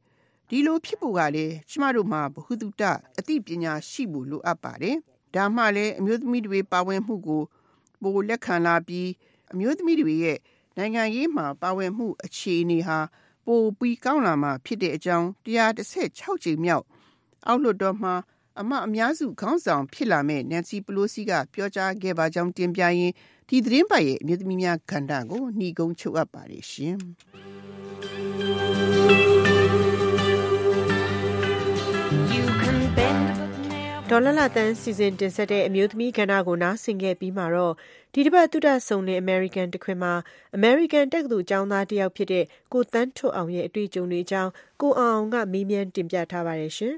Speaker 21: ဒီလိုဖြစ်ဖို့ကလည်းကျမတို့မှာဘဟုတုတအသိပညာရှိဖို့လိုအပ်ပါတယ်ဒါမှလည်းအမျိုးသမီးတွေပါဝင်မှုကိုပိုလက်ခံလာပြီးအမျိုးသမီးတွေရဲ့နိုင်ငံရေးမှာပါဝင်မှုအခြေအနေဟာပိုပြီးကောင်းလာမှာဖြစ်တဲ့အကြောင်း116ကြိမ်မြောက်အောက်လွှတ်တော်မှာအများစုခေါင်းဆောင်ဖြစ်လာမဲ့ Nancy Pelosi ကပြောကြားခဲ့ပါကြောင်းတင်ပြရင်းဒီသတင်းပတ်ရဲ့အမျိုးသမီးများကဏ္ဍကိုနှီးကုန်းချုပ်အပ်ပါတယ်ရှင်
Speaker 2: ဒေါ်လာတန်စီစဉ်တင်ဆက်တဲ့အမျိုးသမီးကဏ္ဍကိုနားဆင်ခဲ့ပြီးမှတော့ဒီတစ်ပတ်သုဒဆုံတဲ့ American တခွင်မှာ American တက္ကသိုလ်ကျောင်းသားတစ်ယောက်ဖြစ်တဲ့ကိုတန်းထွတ်အောင်ရဲ့အတွေ့အကြုံတွေအကြောင်းကိုအောင်ကမေးမြန်းတင်ပြထားပါတယ်ရှင်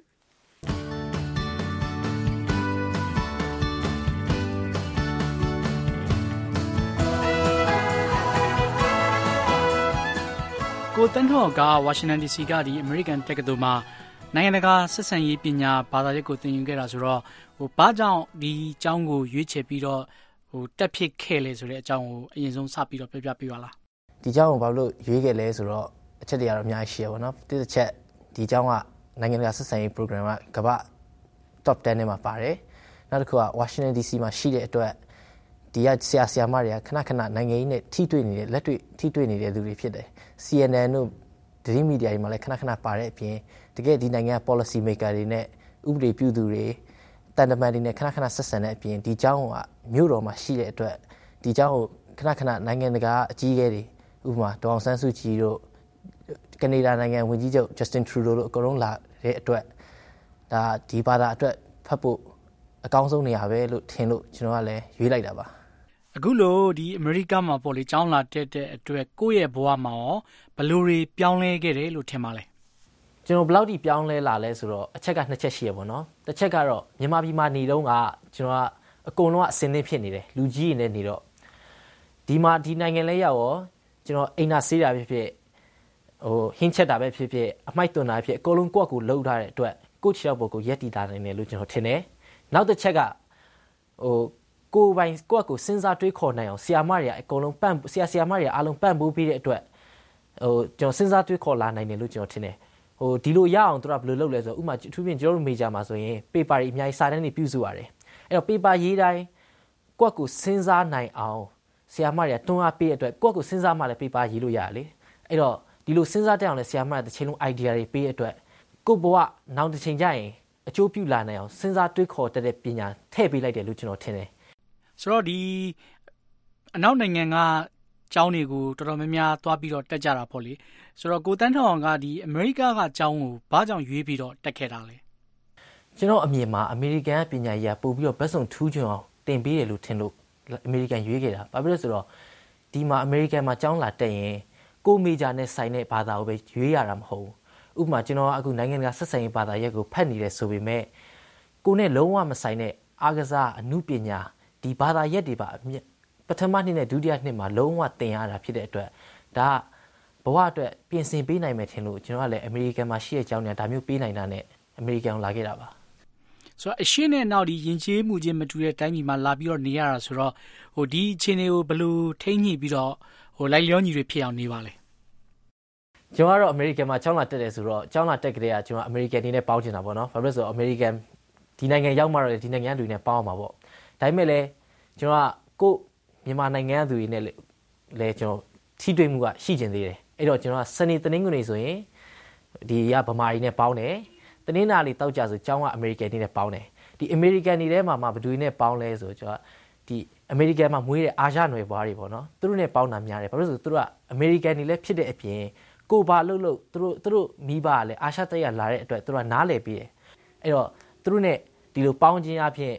Speaker 6: ကိုတန်းထွတ်အောင်ကဝါရှင်တန် DC ကဒီ American တက္ကသိုလ်မှာနိုင်ငံတကာဆက်ဆံရေးပညာဘာသာရပ်ကိုသင်ယူခဲ့တာဆိုတော့ဘာကြောင့်ဒီအကြောင်းကိုရွေးချယ်ပြီးတော့တက်ဖြစ်ခဲ့လဲဆိုတဲ့အကြောင်းကိုအရင်ဆုံးစပြီးတော့ပြောပြပေးပါလား
Speaker 22: ဒီအကြောင်းကိုဘာလို့ရွေးခဲ့လဲဆိုတော့အချက်တွေကတော့အများကြီးရှိရပါတော့တစ်ချက်ဒီအကြောင်းကနိုင်ငံတကာဆက်ဆံရေး program ကကမ္ဘာ top 10ထဲမှာပါတယ်နောက်တစ်ခုက Washington DC မှာရှိတဲ့အတွက်ဒီကဆရာမတွေကခဏခဏနိုင်ငံရေးနဲ့ထိတွေ့နေတဲ့လက်တွေ့ထိတွေ့နေတဲ့သူတွေဖြစ်တယ် CNN တို့သတင်းမီဒီယာတွေမှာလည်းခဏခဏပါတဲ့အပြင်တကယ်ဒီနိုင်ငံ policy maker တွေနဲ့ဥပဒေပြုသူတွေတန်တမန်တွေနဲ့ခဏခဏဆက်ဆံတဲ့အပြင်ဒီเจ้าကမြို့တော်မှာရှိတဲ့အတွက်ဒီเจ้าကိုခဏခဏနိုင်ငံတကာအကြီးအကဲတွေဥပမာဒေါအောင်ဆန်းစုကြည်တို့ကနေဒါနိုင်ငံဝန်ကြီးချုပ် Justin Trudeau တို့အကုန်လုံးလာတဲ့အတွက်ဒါဒီဘာသာအတွက်ဖတ်ဖို့အကောင်းဆုံးနေရာပဲလို့ထင်လို့ကျွန်တော်ကလည်းရွေးလိုက်တာပါ
Speaker 6: အခုလို့ဒီအမေရိကမှာပေါ့လေကျောင်းလာတက်တဲ့အတွက်ကိုယ့်ရဲ့ဘဝမှာရောဘယ်လိုတွေပြောင်းလဲခဲ့တယ်လို့ထင်ပါလဲ
Speaker 22: ကျွန်တော်ဘယ်လောက်ထိပြောင်းလဲလာလဲဆိုတော့အချက်ကနှစ်ချက်ရှိရပါတော့တစ်ချက်ကတော့မြန်မာပြည်မှာနေတော့ကကျွန်တော်ကအကုန်လုံးကအစင်းသင်းဖြစ်နေတယ်လူကြီးတွေနဲ့နေတော့ဒီမှာဒီနိုင်ငံလဲရောက်ရောကျွန်တော်အိမ်သာဆေးတာဖြစ်ဖြစ်ဟင်းချက်တာပဲဖြစ်ဖြစ်အမိုက်သွန်တာဖြစ်အကုန်လုံးကိုယ့်ကိုလှုပ်ထားတဲ့အတွက်ကိုယ့်ချောက်ပေါ်ကိုရက်တီတာနိုင်တယ်လို့ကျွန်တော်ထင်တယ်နောက်တစ်ချက်ကကိုယ်ပိုင်ကိုယ့်ကိုစဉ်းစားတွေးခေါ်နိုင်အောင်ဆရာမတွေကအကုန်လုံးဆရာမတွေအားလုံးပံ့ပိုးပေးတဲ့အတွက်ကျွန်တော်စဉ်းစားတွေးခေါ်လာနိုင်တယ်လို့ကျွန်တော်ထင်တယ်ဒီလိုရအောင်တို့ကဘယ်လိုလုပ်လဲဆိုတော့ဥပမာသူပြင်ကျွန်တော်တို့ major မှာဆိုရင် paper တွေအများကြီးစာတမ်းတွေပြုစုရတယ်အဲ့တော့ paper ရေးတိုင်းကိုယ့်ကိုစဉ်းစားနိုင်အောင်ဆရာမတွေကတွန်းအားပေးတဲ့အတွက်ကိုယ့်ကိုစဉ်းစားမှလည်း paper ရေးလို့ရတယ်လေအဲ့တော့ဒီလိုစဉ်းစားတဲ့အောင်လည်းဆရာမတွေတစ်ချိန်လုံး idea တွေပေးတဲ့အတွက်ကိုယ့်ဘဝနောက်တစ်ချိန်ကျရင်အကျိုးပြုလာနိုင်အောင်စဉ်းစားတွေးခေါ်တတ်တဲ့ပညာထည့်ပေးလိုက်တယ်လို့ကျွန်တော်ထင်တယ်
Speaker 6: ဆိုတော့ဒီအနောက်နိုင်ငံကကျောင်းတွေကိုတော်တော်များများသွားပြီးတော့တက်ကြတာပေါ့လေဆိုတော့ကိုတန်းထောင်ကဒီအမေရိကကကျောင်းကိုဘာကြောင့်ရွေးပြီးတော့တက်ခဲ့တာလဲ
Speaker 22: ကျွန်တော်အမြင်မှာအမေရိကန်ပညာရေးကပို့ပြီးတော့ဘက်စုံထူးချွန်အောင်တင်ပေးတယ်လို့ထင်လို့အမေရိကန်ရွေးခဲ့တာဘာဖြစ်လို့ဆိုတော့ဒီမှာအမေရိကန်မှာကျောင်းလာတက်ရင်ကိုမေဂျာနဲ့ဆိုင်တဲ့ဘာသာကိုပဲရွေးရတာမဟုတ်ဘူးဥပမာကျွန်တော်ကအခုနိုင်ငံတကာဆက်ဆံရေးဘာသာရပ်ကိုဖတ်နေတယ်ဆိုပေမဲ့ကိုနဲ့လုံးဝမဆိုင်တဲ့အားကစားအမှုပညာဒီဘာသာရပ်တွေပါပထမနှစ်နဲ့ဒုတိယနှစ်မှာလုံးဝသင်ရတာဖြစ်တဲ့အတွက်ဒါဘဝအတွက်ပြင်ဆင်ပေးနိုင်မယ်ထင်လို့ကျွန်တော်ကလည်းအမေရိကန်မှာရှိတဲ့အကြောင်းနဲ့ဒါမျိုးပေးနိုင်တာနဲ့အမေရိကန်လာခဲ့တာပါ
Speaker 6: ဆိုတော့အရှင်းနဲ့နောက်ဒီယဉ်ကျေးမှုချင်းမတူတဲ့တိုင်းပြည်မှာလာပြီးတော့နေရတာဆိုတော့ဒီအခြေအနေကိုဘယ်လိုထိန်းညှိပြီးတော့လိုက်လျောညီတွေဖြစ်အောင်နေပါလဲ
Speaker 22: ကျွန်တော်ကတော့အမေရိကန်မှာကျောင်းလာတက်တယ်ဆိုတော့ကျောင်းလာတက်ကြတဲ့ကကျွန်တော်အမေရိကန်နေနဲ့ပေါင်းချင်တာပေါ့နော်ဘာဖြစ်လို့ဆိုတော့အမေရိကန်ဒီနိုင်ငံရောက်မှတော့ဒီနိုင်ငံလူတွေနဲ့ပေါင်းအောင်ပါပေါ့ဒါပေမဲ့လည်းကျွန်တော်ကကိုမြန်မာနိုင်ငံသူတွေနဲ့လည်းကျွန်တော်ထိတွေ့မှုကရှိကျင်သေးတယ်အဲ့တော့ကျွန်တော်ကစနေတနင်္ဂနွေဆိုရင်ဒီကဗမာတွေနဲ့ပေါင်းတယ်တနင်္လာနေ့တောက်ကြဆိုကျောင်းကအမေရိကန်တွေနဲ့ပေါင်းတယ်ဒီအမေရိကန်တွေထဲမှာဘယ်သူတွေနဲ့ပေါင်းလဲဆိုကျွန်တော်ဒီအမေရိကန်မှာမွေးတဲ့အာရှနွယ်ဘွားတွေပေါ့နော်သူတို့နဲ့ပေါင်းတာများတယ်ဘာလို့ဆိုသူတို့ကအမေရိကန်တွေလည်းဖြစ်တဲ့အပြင်ကိုဘာလှုပ်သူတို့မိဘကလည်းအာရှတက်ရလာတဲ့အတွက်သူတို့ကနားလည်ပြီးတယ်အဲ့တော့သူတို့နဲ့ဒီလိုပေါင်းခြင်းအပြင်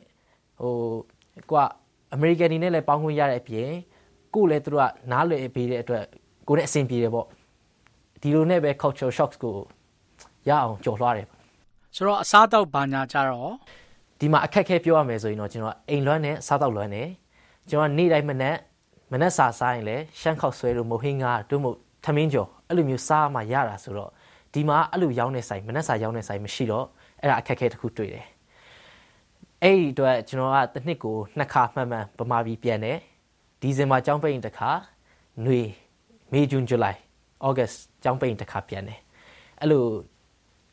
Speaker 22: အမေရိကန်တွေနဲ့လည်းပေါင်းခွင့်ရတဲ့အပြင်ကိုလည်းသူတို့ကနားလည်ပေးတဲ့အတွက်ကိုနဲ့အဆင်ပြေတယ်ပေါ့ဒီလိုနဲ့ပဲ cultural shocks ကိုရအောင်ကြော်လွှားတယ်
Speaker 6: ဆိုတော့အစားတောက်ဘာညာကြတော့
Speaker 22: ဒီမှာအခက်ခဲပြောရမယ်ဆိုရင်တော့ကျွန်တော်အိမ်လွမ်းနဲ့စားတောက်လွမ်းနဲ့ကျွန်တော်နေ့တိုင်းမနက်စာစားရင်လည်းရှမ်းခောက်ဆွဲလို့မုတ်ဟင်းငါတို့မို့ထမင်းကြော်အဲ့လိုမျိုးစားမှရတာဆိုတော့ဒီမှာအဲ့လိုရောင်းနေဆိုင်မနက်စာရောင်းနေဆိုင်မရှိတော့အဲ့ဒါအခက်ခဲတစ်ခုတွေ့တယ်အဲ့ဒီအတွက်ကျွန်တော်ကတစ်နှစ်ကို2ခါမှန်ဗမာပြည်ပြန်တယ်ဒီဇင်ဘာကျောင်းပိတ်တစ်ခါနွေမေဂျွန်ဇူလိုင်ဩဂတ်ကျောင်းပိတ်တစ်ခါပြန်တယ်အဲ့လို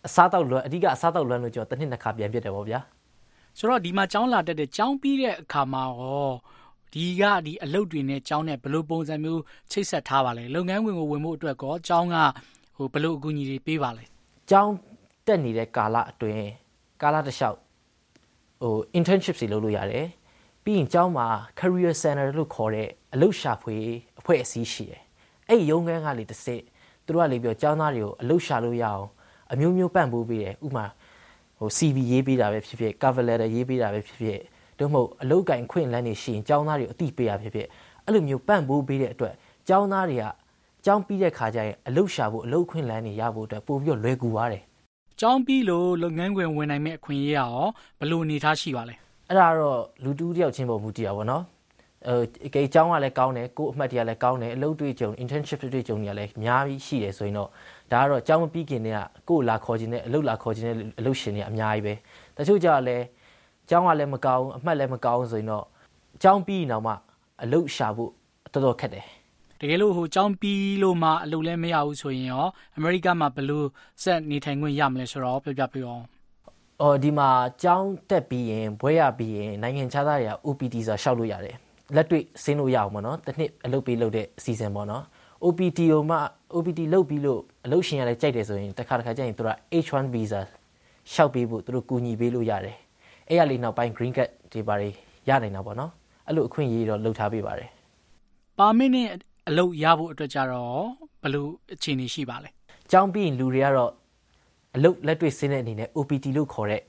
Speaker 22: အစားတောက်လွမ်းအဓိကအစားတောက်လွမ်းလို့ကျွန်တော်တစ်နှစ်နှစ်ခါပြန်ပြစ်တယ်ပေါ့ဗျာ
Speaker 6: ဆိုတော့ဒီမှာကျောင်းလာတက်တဲ့ကျောင်းပြီးတဲ့အခါမှာရောဒီအလုပ်တွေနဲ့ကျောင်းနဲ့ဘယ်လိုပုံစံမျိုးချိတ်ဆက်ထားပါလဲလုပ်ငန်းဝင်ကိုဝင်ဖို့အတွက်ကောကျောင်းကဘယ်လိုအကူအညီတွေပေးပါလဲ
Speaker 22: ကျောင်းတက်နေတဲ့ကာလအတွင်းကာလတစ်လျှောက်internship တွေလုပ်လို့ရတယ်ပြီးရင်ကျောင်းမှာ career center လို့ခေါ်တဲ့အလုပ်ရှာဖွေအဖွဲ့အစည်းရှိတယ်အဲ့ဒီရုံးခန်းကလေတစ်စစ်သူတို့ကလေပြောကျောင်းသားတွေကိုအလုပ်ရှာလို့ရအောင်အမျိုးမျိုးပံ့ပိုးပေးတယ်ဥပမာCV ရေးပေးတာပဲဖြစ်ဖြစ် cover letter ရေးပေးတာပဲဖြစ်ဖြစ်တို့မဟုတ်အလုပ်ကင်ခွင့်လန်းနေရှိရင်ကျောင်းသားတွေကိုအသိပေးရဖြစ်ဖြစ်အဲ့လိုမျိုးပံ့ပိုးပေးတဲ့အတွက်ကျောင်းသားတွေကကျောင်းပြီးတဲ့ခါကျရင်အလုပ်ရှာဖို့အလုပ်ခွင့်လန်းနေရဖို့အတွက်ပို့ပြီးလွယ်ကူပါတယ်
Speaker 6: ကျောင်းပြီးလို့လုပ်ငန်းခွင်ဝင်နိုင်မဲ့အခွင့်အရေးရောဘယ်လိုအနေထားရှိပါလဲ
Speaker 22: အဲ့ဒါတော့လူတူးတယောက်ချင်းပုံမူတည်တာပေါ့နော်ကေကျောင်းကလည်းကောင်းတယ်ကိုအမှတ်တရလည်းကောင်းတယ်အလုပ်တွေ့ကြုံ internship တွေ့ကြုံနေရလည်းအများကြီးရှိတယ်ဆိုရင်တော့ဒါကတော့ကျောင်းမပြီးခင်တည်းကကိုလာခေါ်ခြင်းနဲ့အလုပ်လာခေါ်ခြင်းနဲ့အလုပ်ရှင်တွေအများကြီးပဲတချို့ကြလည်းကျောင်းကလည်းမကောင်းအမှတ်လည်းမကောင်းဆိုရင်တော့ကျောင်းပြီးနောက်မှအလုပ်ရှာဖို့တော်တော်ခက်တယ်
Speaker 6: တကယ်လို့ကျောင်းပြီးလို့မှအလုပ်လည်းမရဘူးဆိုရင်ရောအမေရိကမှာဘယ်လိုဆက်နေထိုင်ခွင့်ရမလဲဆိုတော့ပြပြပြအောင်
Speaker 22: ဒီမှာကျောင်းတက်ပြီးရင်ဘွဲရပြီးရင်နိုင်ငံခြားသားတွေက OPT ဆိုတာရှောက်လို့ရတယ်လက်တွေ့ဆင်းလို့ရအောင်ပေါ့နော်တစ်နှစ်အလုပ်ပေးလုပ်တဲ့အစီအစဉ်ပေါ့နော် OPT ကိုမှ OPT လုပ်ပြီးလို့အလုပ်ရှင်ရလည်းကြိုက်တယ်ဆိုရင်တစ်ခါကျရင်သူက H1 visa ရှောက်ပေးဖို့သူတို့ကူညီပေးလို့ရတယ်အဲ့ရလေးနောက်ပိုင်း green card တွေပါရနိုင်တာပေါ့နော်အဲ့လိုအခွင့်အရေးတော့လုပ်ထားပေးပါတယ်
Speaker 6: ပါမစ်နဲ့အလုပ်ရဖို့အတွက်ကြတော့ဘယ်လိုအခြေအနေရှိပါလဲ
Speaker 22: ကျောင်းပြီးရင်လူတွေကတော့အလုပ်လက်တွေ့ဆင်းတဲ့အနေနဲ့ OPT လို့ခေါ်တဲ့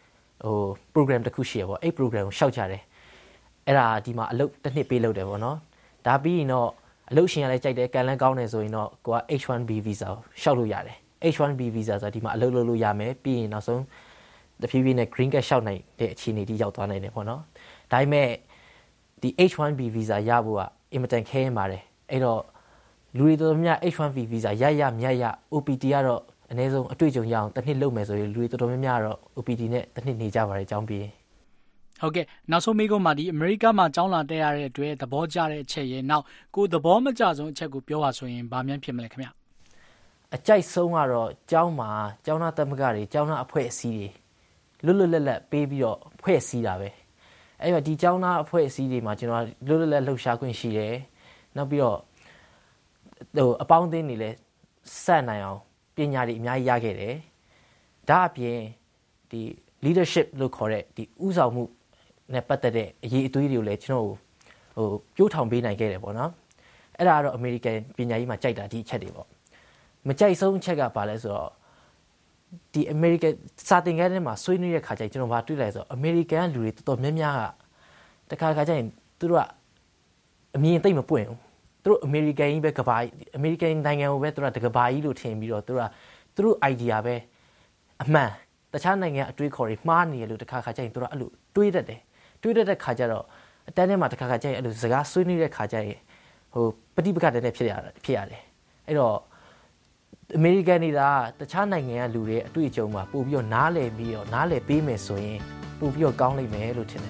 Speaker 22: program တစ်ခုရှိရပေါ့အဲ့ program ကိုရှောက်ကြတယ်အဲ့ဒါဒီမှာအလုပ်တစ်နှစ်ပေးလုပ်တယ်ပေါ့နော်ဒါပြီးရင်တော့အလုပ်ရှင်ကလည်းကြိုက်တယ်ကန်လန်းကောင်းတယ်ဆိုရင်တော့ကိုက H1B visa ကိုရှောက်လို့ရတယ် H1B visa ဆိုတာဒီမှာအလုပ်လုပ်လို့ရမယ်ပြီးရင်နောက်ဆုံးတဖြည်းဖြည်းနဲ့ green card ရှောက်နိုင်တဲ့အခြေအနေထိရောက်သွားနိုင်တယ်ပေါ့နော်ဒါပေမဲ့ဒီ H1B visa ရဖို့ကအင်မတန်ခဲရင်ပါတယ်အဲ့တော့လူတွေတော်တော်များ H1B visa ရမြတ်ရ OPT ကတော့အနည်းဆုံးအတွေ့အကြုံရအောင်တစ်နှစ်လုပ်မယ်ဆိုရင်လူတွေတော်တော်များတော့ OPT နဲ့တစ်နှစ်နေကြပါတယ်အကြောင်းပြီး
Speaker 6: ဟုတ်ကဲ့နောက်ဆုံးမိကုန်းမှာဒီအမေရိကမှာကျောင်းလာတက်ရတဲ့အတွက်သဘောကျတဲ့အချက်ရဲ့နောက်ကိုသဘောမကျဆုံးအချက်ကိုပြောပါဆိုရင်ဘာမှဖြစ်မလဲခင်ဗျ
Speaker 22: အကြိုက်ဆုံးကတော့ကျောင်းမှာကျောင်းသားသမဂ္ဂတွေကျောင်းသားအဖွဲ့အစည်းတွေလွတ်လပ်ပေးပြီးတော့ဖွဲ့စည်းတာပဲအဲ့တော့ဒီကျောင်းသားအဖွဲ့အစည်းတွေမှာကျွန်တော်လွတ်လပ်လှုပ်ရှားခွင့်ရှိတယ်နောက်ပြီးတော့အပေါင်းအသင်းတွေလည်းဆက်နိုင်အောင်ပညာတွေအများကြီးရခဲ့တယ်ဒါအပြင်ဒီ leadership လို့ခေါ်တဲ့ဒီဥဆောင်မှုနဲ့ပတ်သက်တဲ့အရေးအသွေးတွေကိုလည်းကျွန်တော်ပြိုးထောင်ပေးနိုင်ခဲ့တယ်ပေါ့နော်အဲ့ဒါကတော့အမေရိကန်ပညာရေးမှာကြိုက်တာဒီအချက်တွေပေါ့မကြိုက်ဆုံးအချက်ကဘာလဲဆိုတော့ဒီအမေရိကန်စာသင်ခန်းထဲမှာဆွေးနွေးတဲ့ခါကျရင်ကျွန်တော်ဗာတွေ့လိုက်ဆိုတော့အမေရိကန်လူတွေတော်တော်များများကတခါကျရင်သူတို့ကအမြင်သိမ့်မပွင့်ဘူးသူတို့အမေရိကန်ကြီးပဲကဘာအမေရိကန်နိုင်ငံကိုပဲသူတို့ကတကဘာကြီးလို့ထင်ပြီးတော့သူတို့ idea ပဲအမှန်တခြားနိုင်ငံအတွေးခေါ်တွေမှားနေရလို့တခါကျရင်သူတို့အဲ့လိုတွေးတတ်တဲ့ခါကျတော့အတန်းထဲမှာတခါကျရင်အဲ့လိုစကားဆွေးနွေးတဲ့ခါကျရင်ပဋိပက္ခတဲ့ဖြစ်ရတယ်အဲ့တော့အမေရိကန်တွေကတခြားနိုင်ငံကလူတွေအတွေ့အကြုံမှာပို့ပြီးတော့နားလည်ပေးမယ်ဆိုရင်ပို့ပြီးတော့ကောင်းလိမ့်မယ်လို့ထင်တယ်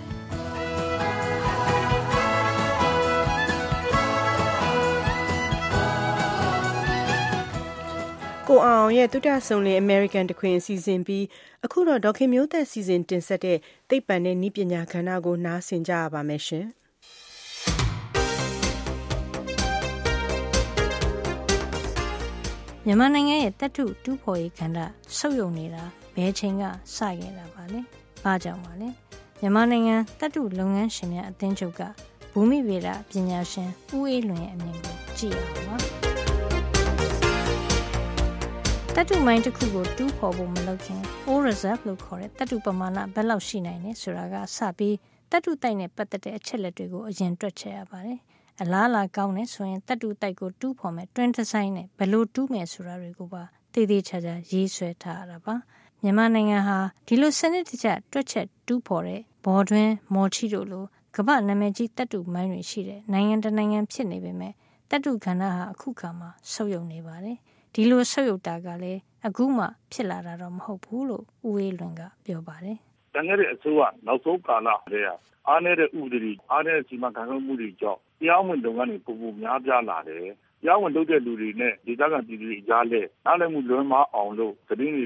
Speaker 2: ကိုအောင်ရဲ့တုဒ္ဒဆုံလင် American တခွင်အစီအစဉ်ပြီးအခုတော့ဒေါခင်မျိုးသက်စီစဉ်တင်ဆက်တဲ့သိပ္ပံနဲ့နည်းပညာကဏ္ဍကိုနားဆင်ကြရပါမယ်ရှင်
Speaker 3: မြန်မာနိုင်ငံရဲ့တတ္ထုတူးဖော်ရေးကဏ္ဍဆုတ်ယုံနေတာဘယ်ချိန်ကစခဲ့တာပါလဲ။ဘာကြောင့်ပါလဲ။မြန်မာနိုင်ငံတတ္ထုလုပ်ငန်းရှင်များအသင်းချုပ်ကဘူမိဗေဒပညာရှင်ဦးအေးလွင်ရဲ့အမြင်ကိုကြည့်ရအောင်ပါ။တတ္ထုမိုင်းတစ်ခုကိုတူးဖော်ဖို့မလုပ်ခင် ore reserve လို့ခေါ်တဲ့တတ္ထုပမာဏဘယ်လောက်ရှိနိုင်လဲဆိုတာကစပြီးတတ္ထုတိုက်နဲ့ပတ်သက်တဲ့အချက်လက်တွေကိုအရင်တွက်ချက်ရပါတယ်။အလားအလာကောင်းနေဆိုရင်တတ္ထုတိုက်ကိုတူးဖော်မဲ့တွင်းဒီဇိုင်းနဲ့ဘယ်လိုတူးမယ်ဆိုတာတွေကိုပါတည်တည်ချာချာရေးဆွဲထားရတာပါမြန်မာနိုင်ငံဟာဒီလိုစနစ်တကျတွက်ချက်တူးဖော်တဲ့ဘော်တွင်းမော်ချီတို့လိုကမ္ဘာနာမည်ကြီးတတ္ထုမိုင်းတွေရှိတဲ့နိုင်ငံတကာနိုင်ငံဖြစ်နေပေမဲ့တတ္ထုကဏ္ဍဟာအခုခါမှာဆုတ်ယုံနေပါတယ်ဒီလိုဆုတ်ယုတ်တာကလည်းအခုမှဖြစ်လာတာတော့မဟုတ်ဘူးလို့ဦးအေးလွင်ကပြောပါတယ်
Speaker 4: တန်ခဲ့တဲ့အစိုးရနောက်ဆုံးကာလတည်းကအားနည်းတဲ့ဥပဒေအားနည်းတဲ့စီမံခန့်ခွဲမှုတွေကြောင့်တရားဝင်လုပ်ငန်းတွေပုံပုံများပြားလာတယ်တရားဝင်လုပ်တဲ့လူတွေနဲ့ဒေသခံပြည်သူတွေကြားလဲနားလည်မှုလွဲမှားအောင်လို့သတင်းတွေကျွင့်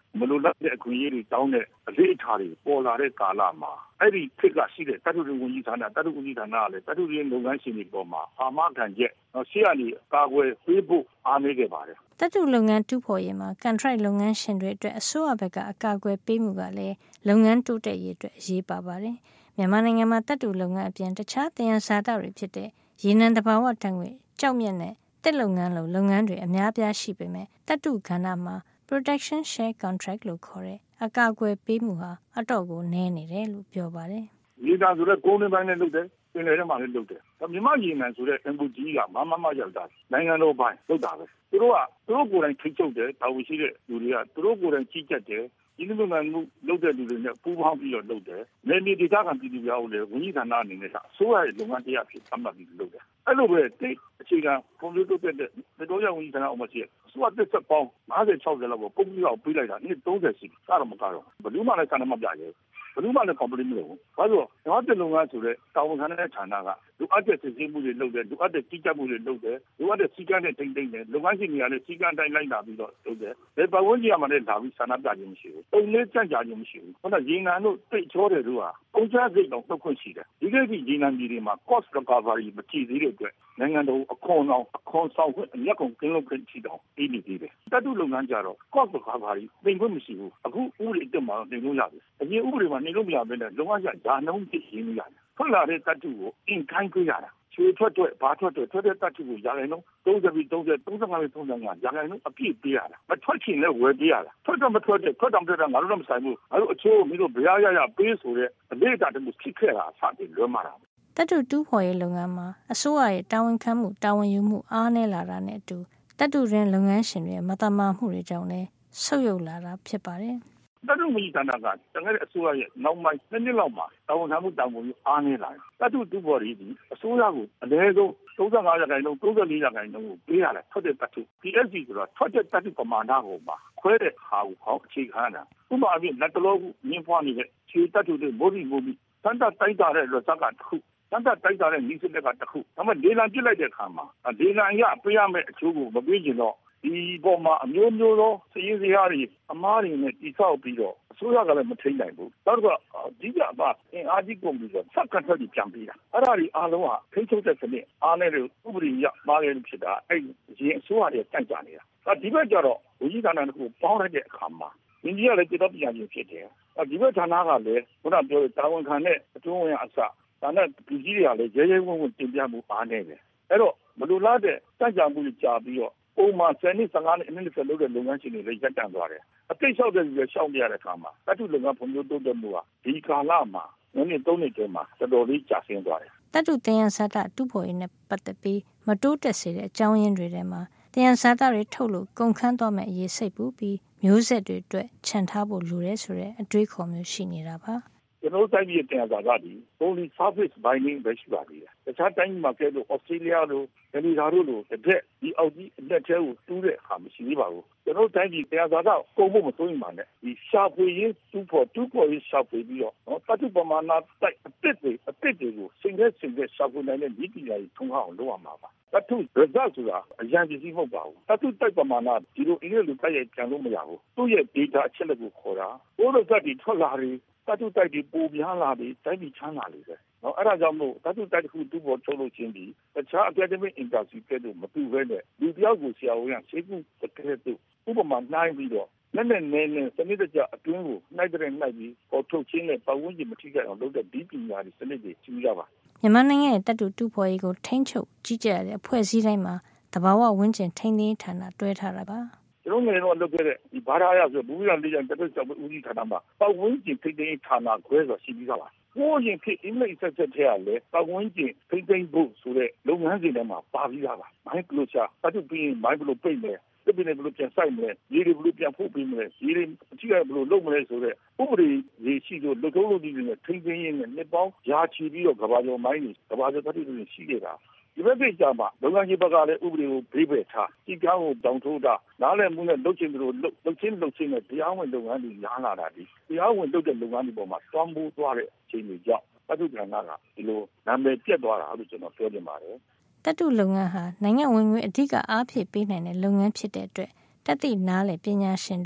Speaker 5: မလိုလားတဲ့အခွင့်အရေးတွေတောင်းတဲ့အလေးအထားတွေပေါ်လာတဲ့ကာလမှာအဲ့ဒီခေတ်ကရှိတဲ့တတုဝန်ကြီးဌာနတတုဝန်ကြီးဌာနကလည်းတတုရင်းလုပ်ငန်းရှင်တွေပေါ်မှာအာမခံချက်ရှေ့ကနေကာကွယ်ပေးဖို့အားနည်းခဲ့ပါတယ်
Speaker 3: တတုလုပ်ငန်းတူဖော်ရေးမှာကန်ထရိုက်လုပ်ငန်းရှင်တွေအတွက်အစိုးရဘက်ကအကာအကွယ်ပေးမှုကလည်းလုပ်ငန်းတိုးတက်ရေးအတွက်အရေးပါပါတယ်မြန်မာနိုင်ငံမှာတတုလုပ်ငန်းအပြင်တခြားသယံဇာတတွေဖြစ်တဲ့ရေနံသဘာဝဓာတ်ငွေကြောက်မြတ်နဲ့တက်လုပ်ငန်းလိုလုပ်ငန်းတွေအများပြားရှိပေမဲ့တတုကဏ္ဍမှာ protection share contract လို့ခေါ်တဲ့အကာအကွယ်ပေးမှုဟာအတော့ကိုနည်းနေတယ်လို့ပြောပါတယ်
Speaker 5: ။ရေနံဆိုတဲ့ကုန်းတွင်းပိုင်းနဲ့လုပ်တယ်ပင်လယ်ထဲမှာလည်းလုပ်တယ်။မြန်မာရေနံဆိုတဲ့ MOG ကမရောက်တာနိုင်ငံတော်ပိုင်းလုပ်တာပဲ။သူတို့ကိုယ်တိုင်ထိချုပ်တယ်တာဝန်ရှိတဲ့လူတွေကသူတို့ကိုယ်တိုင်ကြီးကြပ်တယ်ဒီလိုမျိုးလုပ်တဲ့လူတွေနဲ့ပူးပေါင်းပြီးတော့လုပ်တယ်။နယ်မြေဒေသခံပြည်သူများကိုလည်းဝန်ကြီးဌာနအနေနဲ့အစိုးရရဲ့လုပ်ငန်းတရားဖြစ်သတ်မှတ်ပြီးလုပ်တယ်။အဲ့လိုပဲတိတ်အခြေခံကွန်ပျူတာတက်တဲ့တော်ရဝန်ကြီးဌာနအုပ်မရှိအစိုးရတက်ဆက်ပေါင်း50-60လောက်ကိုပုံပြီးတော့ပေးလိုက်တာနှစ်30ရှိပြီ။ကတော့မကတော့ဘယ်သူမှလည်းဆန္ဒမပြရဲဘယ်သူမှလည်း complaint မလုပ်ဘူး။ဘာလို့လဲတော့တက်လုပ်ငန်းဆိုတဲ့တာဝန်ခံတဲ့ဌာနကလူအပ်တဲ့စစ်ဆေးမှုတွေလုပ်တယ်လူအပ်တဲ့ကြီးကြပ်မှုတွေလုပ်တယ်လူအပ်တဲ့စီကံနဲ့ထိမ့်သိမ့်တယ်လုပ်ငန်းရှင်တွေကလည်းစီကံတိုင်းလိုက်လာပြီးတော့လုပ်တယ်ဘယ်ပတ်ဝန်းကျင်မှာလည်းလာပြီးဆန္ဒပြခြင်းမရှိဘူး။ပုံလေးကြံ့ကြာခြင်းမရှိဘူး။ဟုတ်လားရေနံတို့တိတ်ချောတယ်တို့ဟာပုံချစိတ်တော့နှုတ်ခွင့်ရှိတယ်။ဒီကိစ္စရေနံပြည်တွေမှာ cost recovery မကြည့်သေးတဲ့အတွက်နိုင်ငံတော်အခွန်ဆောင်ခွင့်အမျက်ကုန်ကင်းလို့ဖြစ်ချတော့အေးနေသေးတယ်။တတုလုပ်ငန်းကြတော့ cost recovery သိခွင့်မရှိဘူး။အခုဥပဒေတက်မှာနေလို့ရတယ်။အရင်ဥပဒေမှာနေလို့မရဘဲနဲ့လုံးဝရာနှုန်းဖြစ်ရင်းရတယ်။ထွက်လာတဲ့တတုကိုအင်ခိုင်းကြရတာ။ချွေထွက်ဘာထွက်တဲ့တတုကိုရာခိုင်နှုန်း30ပြီး30 35ပြီး35ရာခိုင်နှုန်းအပြည့်ပေးရတာ။မထွက်ချင်လည်းဝယ်ပေးရတာ။ထွက်တော့မထွက်တဲ့ထွက်တော့ငါတို့တော့မဆိုင်ဘူး။ငါတို့အချိုးမင်းတို့ဗျာရပေးဆိုတဲ့အလေးအတာတခုဖြစ်ခဲ့တာစပြီးလွှမ်းမှာတာ
Speaker 3: ။တတုတူးဖော်ရေးလုပ်ငန်းမှာအစိုးရရဲ့တာဝန်ခံမှုတာဝန်ယူမှုအားနည်းလာတာနဲ့အတူတတုရင်းလုပ်ငန်းရှင်တွေမတမာမှုတွေကြောင့်လည်းဆုတ်ယုတ်လာတာဖြစ်ပါတယ်
Speaker 5: ။တတုဝန်ကြီးဌာနကတကယ်အစိုးရရဲ့နောက်ပိုင်း2နှစ်လောက်မှာတာဝန်ခံမှုတာဝန်ယူအားနည်းလာတယ်။တတုတူးဖော်ရေးဒီအစိုးရကိုအနည်းဆုံး35ရာခိုင်နှုန်း34ရာခိုင်နှုန်းကိုပေးရတယ်ထွက်တဲ့တတု PSC ဆိုတာထွက်တဲ့တတုပမာဏကိုပါခွဲတဲ့ဟာကိုခေါင်းအခြေခံတာဥပမာအပြင်လက်တလုံးညှင်းဖွားနေတဲ့ခြေတတုတွေမိုးပြီးစမ်းတိုက်တာတဲ့လောစကတစ်ခုစမ်းတိုက်တာတဲ့နီးစက်ကတစ်ခုဒါမှဒေလန်ပြစ်လိုက်တဲ့အခါမှာဒေလန်ရပေးရမယ့်အချိုးကိုမပေးကျင်တော့ဒီပေါ်မှာအမျိုးမျိုးသောစည်ရင်းစရာတွေအမားတွေနဲ့တိဆောက်ပြီးတော့အစိုးရကလည်းမထိန်နိုင်ဘူး။နောက်တော့ဒီကအင်အားကြီးကုန်ပြီးတော့စက်ကန်ထက်ကြီးပြန်ပြီးတာ။အဲ့ဒါတွေအားလုံးဟာထိချုပ်တဲ့စနစ်အားနဲ့ဥပဒေရမှားရဖြစ်တာအဲ့ဒီအစိုးရတွေတိုက်ကြနေတာ။ဒီဘက်ကျတော့ဝန်ကြီးဌာနကပေါင်းလိုက်တဲ့အခါမှာဒီကြီးကလည်းကြတော့ပြန်ခြင်းဖြစ်တယ်။ဒီဘက်ဌာနကလည်းခုနပြောတဲ့တာဝန်ခံတဲ့အကျိုးဝင်အစဒါနဲ့ဒီကြီးတွေကလည်းရဲရဲဝံ့ဝံ့တင်ပြမှုအားနေတယ်။အဲ့တော့မလိုလားတဲ့စံကြမှုကြာပြီးတော့ပုံမှန်10နှစ်15နှစ်အနည်း20လုပ်တဲ့လုပ်ငန်းရှင်တွေလည်းရပ်တန့်သွားတယ်။အသိလျှောက်တဲ့လူတွေရှောင်ပြရတဲ့အခါမှာတတုလုပ်ငန်းဖွံ့ဖြိုးတိုးတက်မှုဟာဒီကာလမှာနှစ်3နှစ်တည်းမှာတော်တော်လေးကျဆင်းသွားတယ်
Speaker 3: ။တတုသယံဇာတတူဖော်ရေးနဲ့ပတ်သက်ပြီးမတိုးတက်စေတဲ့အကြောင်းရင်းတွေထဲမှာသယံဇာတတွေထုတ်လို့ကုန်ခန်းသွားမဲ့အရေးစိတ်ပူပြီးမျိုးဆက်တွေအတွက်ခြံထားဖို့လိုတယ်ဆိုတဲ့အတွေးခေါ်မျိုးရှိနေတာပါ
Speaker 5: ။ကျွန်တော်တိုင်းပြည်တင်စားတာဒီ only surface binding ပဲရှိပါသေးတယ်။တခြားတိုင်းမှာကဲလို့ Australia လို့ကနေဒါတို့လို့တစ်ဖက်ဒီအောက်ကြီးအလက်ထဲကိုတူးတဲ့အခါမရှိသေးပါဘူး။ကျွန်တော်တိုင်းပြည်တင်စားတာကုန်ဖို့မစိုးရင်ပါနဲ့ဒီရှာဖွေရေးတူဖော်ရေးရှာဖွေပြီးတော့တတုပမာဏတိုက်အစ်တွေကိုစင်တဲ့ရှာဖွေနိုင်တဲ့ဒီပညာကြီးထုံးအောင်လုပ်ရမှာပါ။တတု result ဆိုတာအရန်ပစ္စည်းမဟုတ်ပါဘူး။တတုတိုက်ပမာဏဒီလိုအင်္ဂလိပ်လိုတိုက်ရိုက်ပြန်လို့မရဘူး။သူ့ရဲ့ data အချက်လက်ကိုခေါ်တာ။ဘိုးတို့ကဒီထွက်လာတယ်တတုတိုက်တွေပိုများလာပြီးတိုင်းပြည်ချမ်းသာလေပဲ။အဲ့ဒါကြောင့်မို့တတုတိုက်တစ်ခုတူပေါ်ထုတ်လို့ချင်းပြီးတခြား academic industry ကတို့မတူဘဲနဲ့လူတယောက်ကိုဆရာဝန်ကဆေးကုတကယ်တူဥပမာနိုင်ပြီးတော့နဲ့စနစ်တကျအတွင်းကိုနှိုက်ပြီးပေါ်ထုတ်ချင်းနဲ့ပတ်ဝန်းကျင်မထိခိုက်အောင်လုပ်တဲ့ဒီပညာတွေစနစ်တွေကြီးရပါ
Speaker 3: မြန်မာနိုင်ငံရဲ့တတုတူဖော်ရေးကိုထိန်းချုပ်ကြီးကြပ်ရတဲ့အဖွဲ့အစည်းတိုင်းမှာတဘာဝဝန်းကျင်ထိန်းသိမ်းဌာနတွဲထားတာပါ
Speaker 5: ကျွန်တော်ငယ်တော့လုပ်ခဲ့တဲ့ဒီဘာသာရဆိုဘူးရလေးရတက်တက်ဆောင်ဦးကြီးဌာနမှာပတ်ဝန်းကျင်ထိန်းသိမ်းဌာနခွဲဆိုရှိပြီးသားပါကိုရင်ဖြစ်အင်္ဂလိပ်ဆက်ထဲကလည်းပတ်ဝန်းကျင်ထိန်းသိမ်းဖို့ဆိုတဲ့လုပ်ငန်းစဉ်တွေမှာပါပြီးသားပါမိုင်းကလိုချာတတုပြီးမိုင်းဘလို့ပိတ်မယ်တပိနေဘလို့ပြန်ဆိုင်မယ်ရေတွေဘလို့ပြန်ဖို့ပြီးမယ်ရေတွေအကြည့်ရဘလို့လုပ်မလဲဆိုတဲ့ဥပဒေရေးရှိလို့လုပ်ထုံးလုပ်နည်းတွေနဲ့ထိန်းသိမ်းရင်းနဲ့နှစ်ပေါင်းရာချီပြီးတော့ကဘာကျော်မိုင်းတွေကဘာကျော်တတုတွေရှိခဲ့တာဒီဘက်ကိစ္စမှာလုပ်ငန်းကြီးဘက်ကလည်းဥပဒေကိုဘေးပယ်ထားဒီကောင်းကိုတောင်းထိုးတာနားလည်မှုနဲ့လုပ်ချင်တယ်လို့လုပ်ချင်းနဲ့တရားဝင်လုပ်ငန်းတွေညားလာတာဒီတရားဝင်လုပ်တဲ့လုပ်ငန်းတွေပေါ်မှာတွန်းပိုးသွားတဲ့အခြေအနေကြောင့်တတုကဏ္ဍကဒီလိုနာမည်ပြတ်သွားတာလို့ကျွန်တော်ပြောချင်ပါတယ်
Speaker 3: တတုလုပ်ငန်းဟာနိုင်ငံဝင်ငွေအဓိကအားဖြည့်ပေးနိုင်တဲ့လုပ်ငန်းဖြစ်တဲ့အတွက်တသိနားလေပညာရှင်တွေ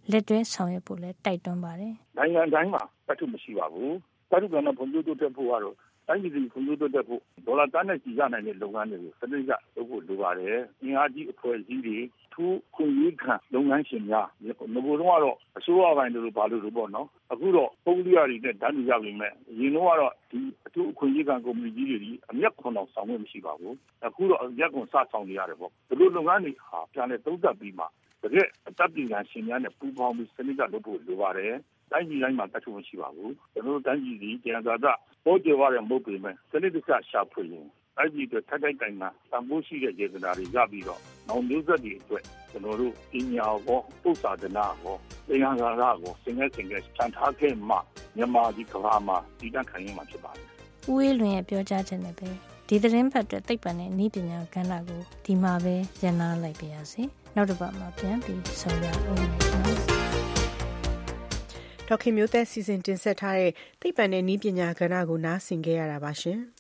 Speaker 3: လက်တွဲဆောင်ရွက်ဖို့လည်းတိုက်တွန်းပါတယ်
Speaker 5: ။နိုင်ငံတိုင်းမှာတတ်ထုမရှိပါဘူး။တတ်ထုကလည်းဖွံ့ဖြိုးတိုးတက်ဖို့ကတော့တိုင်းပြည်ဖွံ့ဖြိုးတိုးတက်ဖို့ဒေါ်လာတန်းနဲ့ကြီးရနိုင်တဲ့လုပ်ငန်းတွေကိုစနစ်ကျလုပ်ဖို့လိုပါတယ်။အင်အားကြီးအဖွဲ့အစည်းတွေထူးခွင့်ရေးခံလုပ်ငန်းရှင်များငကိုတော့အစိုးရပိုင်းတို့ဘာလို့ပေါ့နော်။အခုတော့ပုံစံတွေနဲ့တန်းတူရပြီမဲ့အရင်ကတော့ဒီအထူးခွင့်ရေးခံကုမ္ပဏီကြီးတွေအမျက်ခွန်အောင်ဆောင်ရွက်မရှိပါဘူး။အခုတော့အမျက်ခွန်စဆောင်နေရတယ်ပေါ့။ဒီလိုလုပ်ငန်းတွေဟာပြန်လဲသုံးသပ်ပြီးမှတကယ်အတပ်ပြည်ကရှင်များနဲ့ပူးပေါင်းပြီးစနစ်ကျလုပ်ဖို့လိုပါတယ်။တိုင်းပြည်တိုင်းမှာတတ်ထုမရှိပါဘူး။ကျွန်တော်တို့တိုင်းပြည်ဒီကျန်သာတာပေါ်ကြွားရမဟုတ်ပေမဲ့စနစ်တကျရှာဖွေရင်တိုင်းပြည်အတွက်ထိုက်တိုင်မှာတန်ဖိုးရှိတဲ့ရေစနာတွေရပြီးတော့နောက်မျိုးဆက်တွေအတွက်ကျွန်တော်တို့ပညာကိုပုသဒနာကိုသင်္ခါရကိုစင်ငယ်စံထားခဲ့မှမြန်မာဒီကဘာမှာတည်တံ့ခိုင်ရမှာဖြစ်ပါတယ်
Speaker 3: ။ဦးအေးလွင်ရဲ့ပြောကြားချက်နဲ့ပဲဒီသတင်းဖတ်အတွက်သိပ္ပံနဲ့နည်းပညာကဏ္ဍကိုဒီမှာပဲရန်နာလိုက်ပါရစေ။နောက်တစ်ပတ်မှာပြန်ပြီးဆုံရအောင်မယ်။
Speaker 2: ဒေါက်ခင်မျိုးသက်စီစဉ်တင်ဆက်ထားတဲ့သိပ္ပံနဲ့နည်းပညာကဏ္ဍကိုနားဆင်ခဲ့ရတာပါရှင်။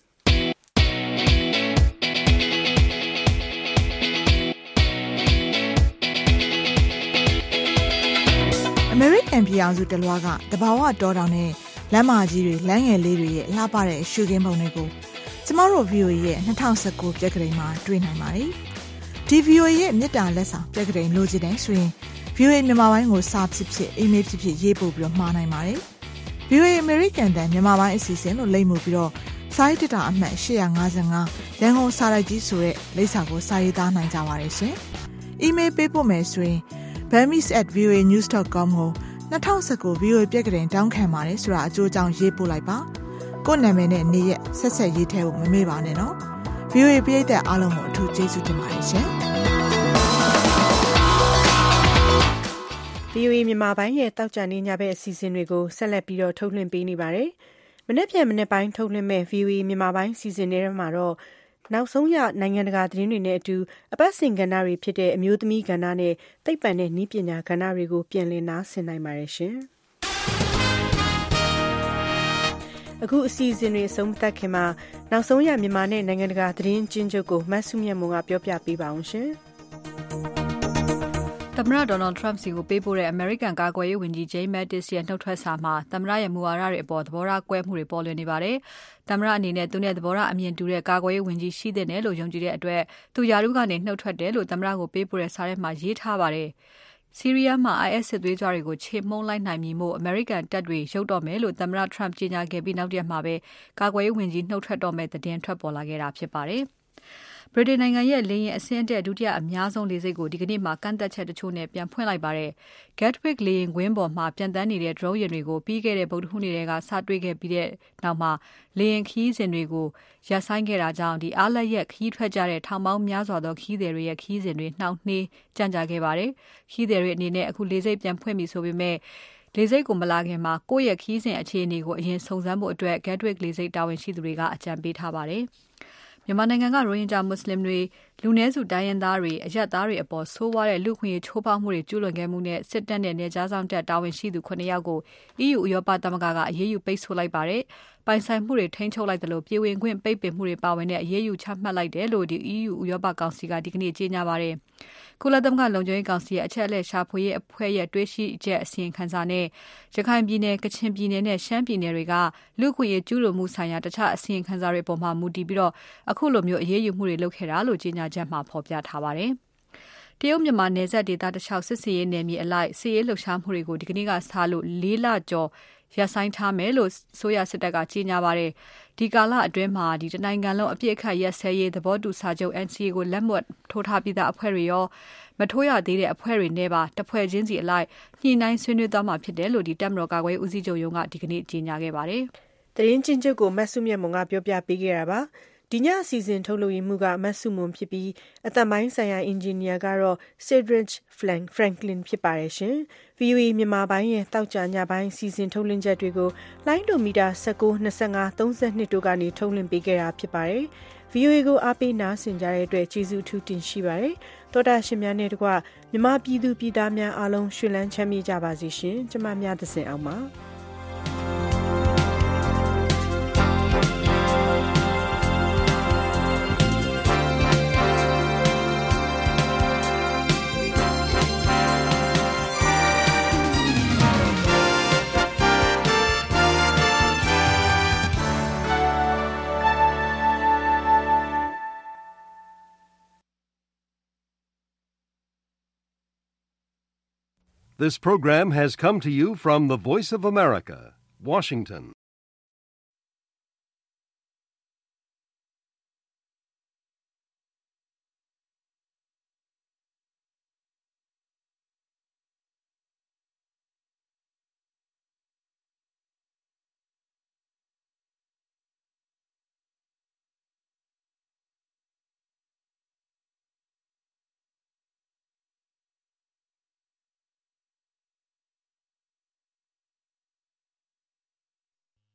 Speaker 7: American ပြည်အောင်စုတလွားကတဘာဝတောတောင်နဲ့လမ်းမကြီးတွေလမ်းငယ်လေးတွေရဲ့လှပတဲ့ရှုခင်းပုံတွေကိုကျမတို့ VOA ရဲ့2019ပြက်ကလေးမှာတွေ့နိုင်ပါတယ်။ဒီ VOA ရဲ့မြစ်တာလက်ဆောင်ပြက်ကလေးလိုချင်တယ်ဆိုရင် VOA မြန်မာပိုင်းကိုစာဖြစ်ဖြစ်အီးမေးလ်ဖြစ်ဖြစ်ရေးပို့ပြီးတော့မှားနိုင်ပါတယ်။ VOA American တန်မြန်မာပိုင်းအစီအစဉ်လို့လိမ့်မှုပြီးတော့စာရေးတက်တာအမှတ်855ရန်ကုန်စာရိုက်ကြီးဆိုတဲ့လိပ်စာကိုစာရေးသားနိုင်ကြပါတယ်ရှင်။အီးမေးလ်ပေးပို့မယ်ဆိုရင်burmese@voanews.com ကို2019 VOA ပြက်ကလေးတောင်းခံပါတယ်ဆိုတာအကျိုးအကြောင်းရေးပို့လိုက်ပါကိုယ့်နာမည်နဲ့နေ့ရက်ဆက်ဆက်ရေးထည့်ဖို့မမေ့ပါနဲ့နော် VOA ပရိသတ်အားလုံးကိုအထူးကျေးဇူးတင်ပါတယ်ရှင်
Speaker 2: VOA မြန်မာပိုင်းရဲ့တောက်ကြနေညဘက်အစီအစဉ်တွေကိုဆက်လက်ပြီးတော့ထုတ်လွှင့်ပေးနေပါတယ်မနေ့ပြန်မနေ့ပိုင်းထုတ်လွှင့်မဲ့ VOA မြန်မာပိုင်းစီစဉ်တွေမှာတော့နောက်ဆုံးရနိုင်ငံတကာသတင်းတွေနဲ့အတူအပတ်စဉ်ကဏ္ဍတွေဖြစ်တဲ့အမျိုးသမီးကဏ္ဍနဲ့သိပ္ပံနဲ့နည်းပညာကဏ္ဍတွေကိုပြန်လည်နားဆင်နိုင်ပါတယ်ရှင်။အခုအစီအစဉ်တွေဆုံးသက်ခင်မှာနောက်ဆုံးရမြန်မာနဲ့နိုင်ငံတကာသတင်းချင်းချုပ်ကိုမတ်စုမြတ်မွန်ကပြောပြပေးပါအောင်ရှင်။
Speaker 9: သမ္မတဒေါ်နယ်ထရမ့်စီကိုပေးပို့တဲ့အမေရိကန်ကာကွယ်ရေးဝန်ကြီး Jim Mattis ရဲ့နှုတ်ထွက်စာမှာသမ္မတရဲ့မူဝါဒတွေအပေါ်သဘောထားကွဲမှုတွေပေါ်လွင်နေပါတယ်။သမ္မတအနေနဲ့သူနဲ့သဘောထားအမြင်တူတဲ့ကာကွယ်ရေးဝန်ကြီးရှိတဲ့နယ်လို့ယုံကြည်တဲ့အတွက်သူယာရုကနေနှုတ်ထွက်တယ်လို့သမ္မတကိုပေးပို့တဲ့စာထဲမှာရေးထားပါတယ်။ဆီးရီးယားမှာ IS စစ်သွေးကြွတွေကိုချေမှုန်းလိုက်နိုင်ပြီမို့အမေရိကန်တပ်တွေရုတ်တော့မယ်လို့သမ္မတထရမ့်ကြေညာခဲ့ပြီးနောက်တရက်မှာပဲကာကွယ်ရေးဝန်ကြီးနှုတ်ထွက်တော့မဲ့သတင်းထွက်ပေါ်လာခဲ့တာဖြစ်ပါတယ်။ဗြိတိန်နိုင်ငံရဲ့လေယာဉ်အဆင့်တက်ဒုတိယအများဆုံးလေဆိပ်ကိုဒီကနေ့မှကန့်သက်ချက်တချို့နဲ့ပြန်ဖွင့်လိုက်ပါတယ်။ Gatwick လေယာဉ်ကွင်းပေါ်မှာပြန်တန်းနေတဲ့ drone ယာဉ်တွေကိုပြီးခဲ့တဲ့ဗုဒ္ဓဟူးနေ့ကစတွေ့ခဲ့ပြီးတဲ့နောက်မှာလေယာဉ်ခရီးစဉ်တွေကိုရပ်ဆိုင်းခဲ့တာကြောင့်ဒီအားလက်ရက်ခရီးထွက်ကြတဲ့ထောင်ပေါင်းများစွာသောခရီးသည်တွေရဲ့ခရီးစဉ်တွေနှောင့်နှေးကြန့်ကြာခဲ့ပါတယ်။ခရီးသည်တွေအနေနဲ့အခုလေဆိပ်ပြန်ဖွင့်ပြီဆိုပေမဲ့လေဆိပ်ကိုမလာခင်မှာကိုယ့်ရဲ့ခရီးစဉ်အခြေအနေကိုအရင်စုံစမ်းဖို့အတွက် Gatwick လေဆိပ်တာဝန်ရှိသူတွေကအကြံပေးထားပါတယ်။မြန်မာနိုင်ငံကရိုဟင်ဂျာမွတ်စလင်တွေလူနည်းစုတိုင်းရင်းသားတွေအရက်သားတွေအပေါ်ဆိုးဝါးတဲ့လူခွင့်ရေးချိုးဖောက်မှုတွေကျူးလွန်ခဲ့မှုနဲ့စစ်တပ်နဲ့နယ်ခြားစောင့်တပ်တာဝန်ရှိသူ9ယောက်ကို EU ဥရောပသမဂ္ဂကအရေးယူပိတ်ဆို့လိုက်ပါတယ်။ပိုင်ဆိုင်မှုတွေထိန်းချုပ်လိုက်တယ်လို့ပြည်ဝင်ခွင့်ပိတ်ပင်မှုတွေပါဝင်တဲ့အရေးယူချမှတ်လိုက်တယ်လို့ဒီ EU ဥရောပကောင်စီကဒီကနေ့ကြေညာပါတယ်။ကုလသမဂ္ဂလုံခြုံရေးကောင်စီရဲ့အချက်အလက်ရှာဖွေရေးအဖွဲ့ရဲ့တွေးရှိချက်အစီရင်ခံစာနဲ့ရခိုင်ပြည်နယ်၊ကချင်ပြည်နယ်နဲ့ရှမ်းပြည်နယ်တွေကလူခွင့်ရေးကျူးလွန်မှုဆိုင်ရာတခြားအစီရင်ခံစာတွေပေါ်မှာမူတည်ပြီးတော့အခုလိုမျိုးအရေးယူမှုတွေလုပ်ခဲ့တာလို့ကြေညာချက်မှာဖော်ပြထားပါတယ်။တရုတ်မြန်မာနယ်စပ်ဒေသတခြားစစ်စင်ရေးနယ်မြေအလိုက်စစ်ရေးလှုပ်ရှားမှုတွေကိုဒီကနေ့ကစလို့4လကျော်ရပ်ဆိုင်းထားမယ်လို့ဆိုရစစ်တပ်ကကြေညာပါတယ်။ဒီကာလအတွင်းမှာတနိုင်ငံလုံးအပြစ်အခတ်ရက်စဲရေးသဘောတူစာချုပ် NCA ကိုလက်မှတ်ထိုးထားပြီးသားအဖွဲ့တွေရောမထိုးရသေးတဲ့အဖွဲ့တွေနဲ့ပါတစ်ဖွဲ့ချင်းစီအလိုက်ညှိနှိုင်းဆွေးနွေးသွားမှာဖြစ်တယ်လို့တပ်မတော်ကာကွယ်ရေးဦးစီးချုပ်ရုံးကဒီကနေ့ကြေညာခဲ့ပါတယ်
Speaker 2: ။သတင်းချင်းချုပ်ကိုမတ်စုမြတ်မွန်ကပြောပြပေးခဲ့တာပါ။ဒီညအစီအစဉ်ထုတ်လုပ်ရမှုကမတ်စုမွန်ဖြစ်ပြီးအသက်ပိုင်းဆိုင်ရာအင်ဂျင်နီယာကတော့ Cedric Franklin ဖြစ်ပါတယ်ရှင်။ VOA မြန်မာပိုင်းရဲ့တောက်ကြညပိုင်းစီစဉ်ထုတ်လွှင့်ချက်တွေကိုလိုင်းဒိုမီတာ19 25 32တို့ကနေထုတ်လွှင့်ပေးခဲ့တာဖြစ်ပါတယ်။ VOA ကိုအားပေးနားဆင်ကြတဲ့အတွက်ကျေးဇူးထူးတင်ရှိပါတယ်။တောတာရှင်များနဲ့တကွမြန်မာပြည်သူပြည်သားများအားလုံးရှင်လန်းချမ်းမြေ့ကြပါစေရှင်။ကျမများသစဉ်အောင်ပါ။
Speaker 8: This program has come to you from the Voice of America, Washington.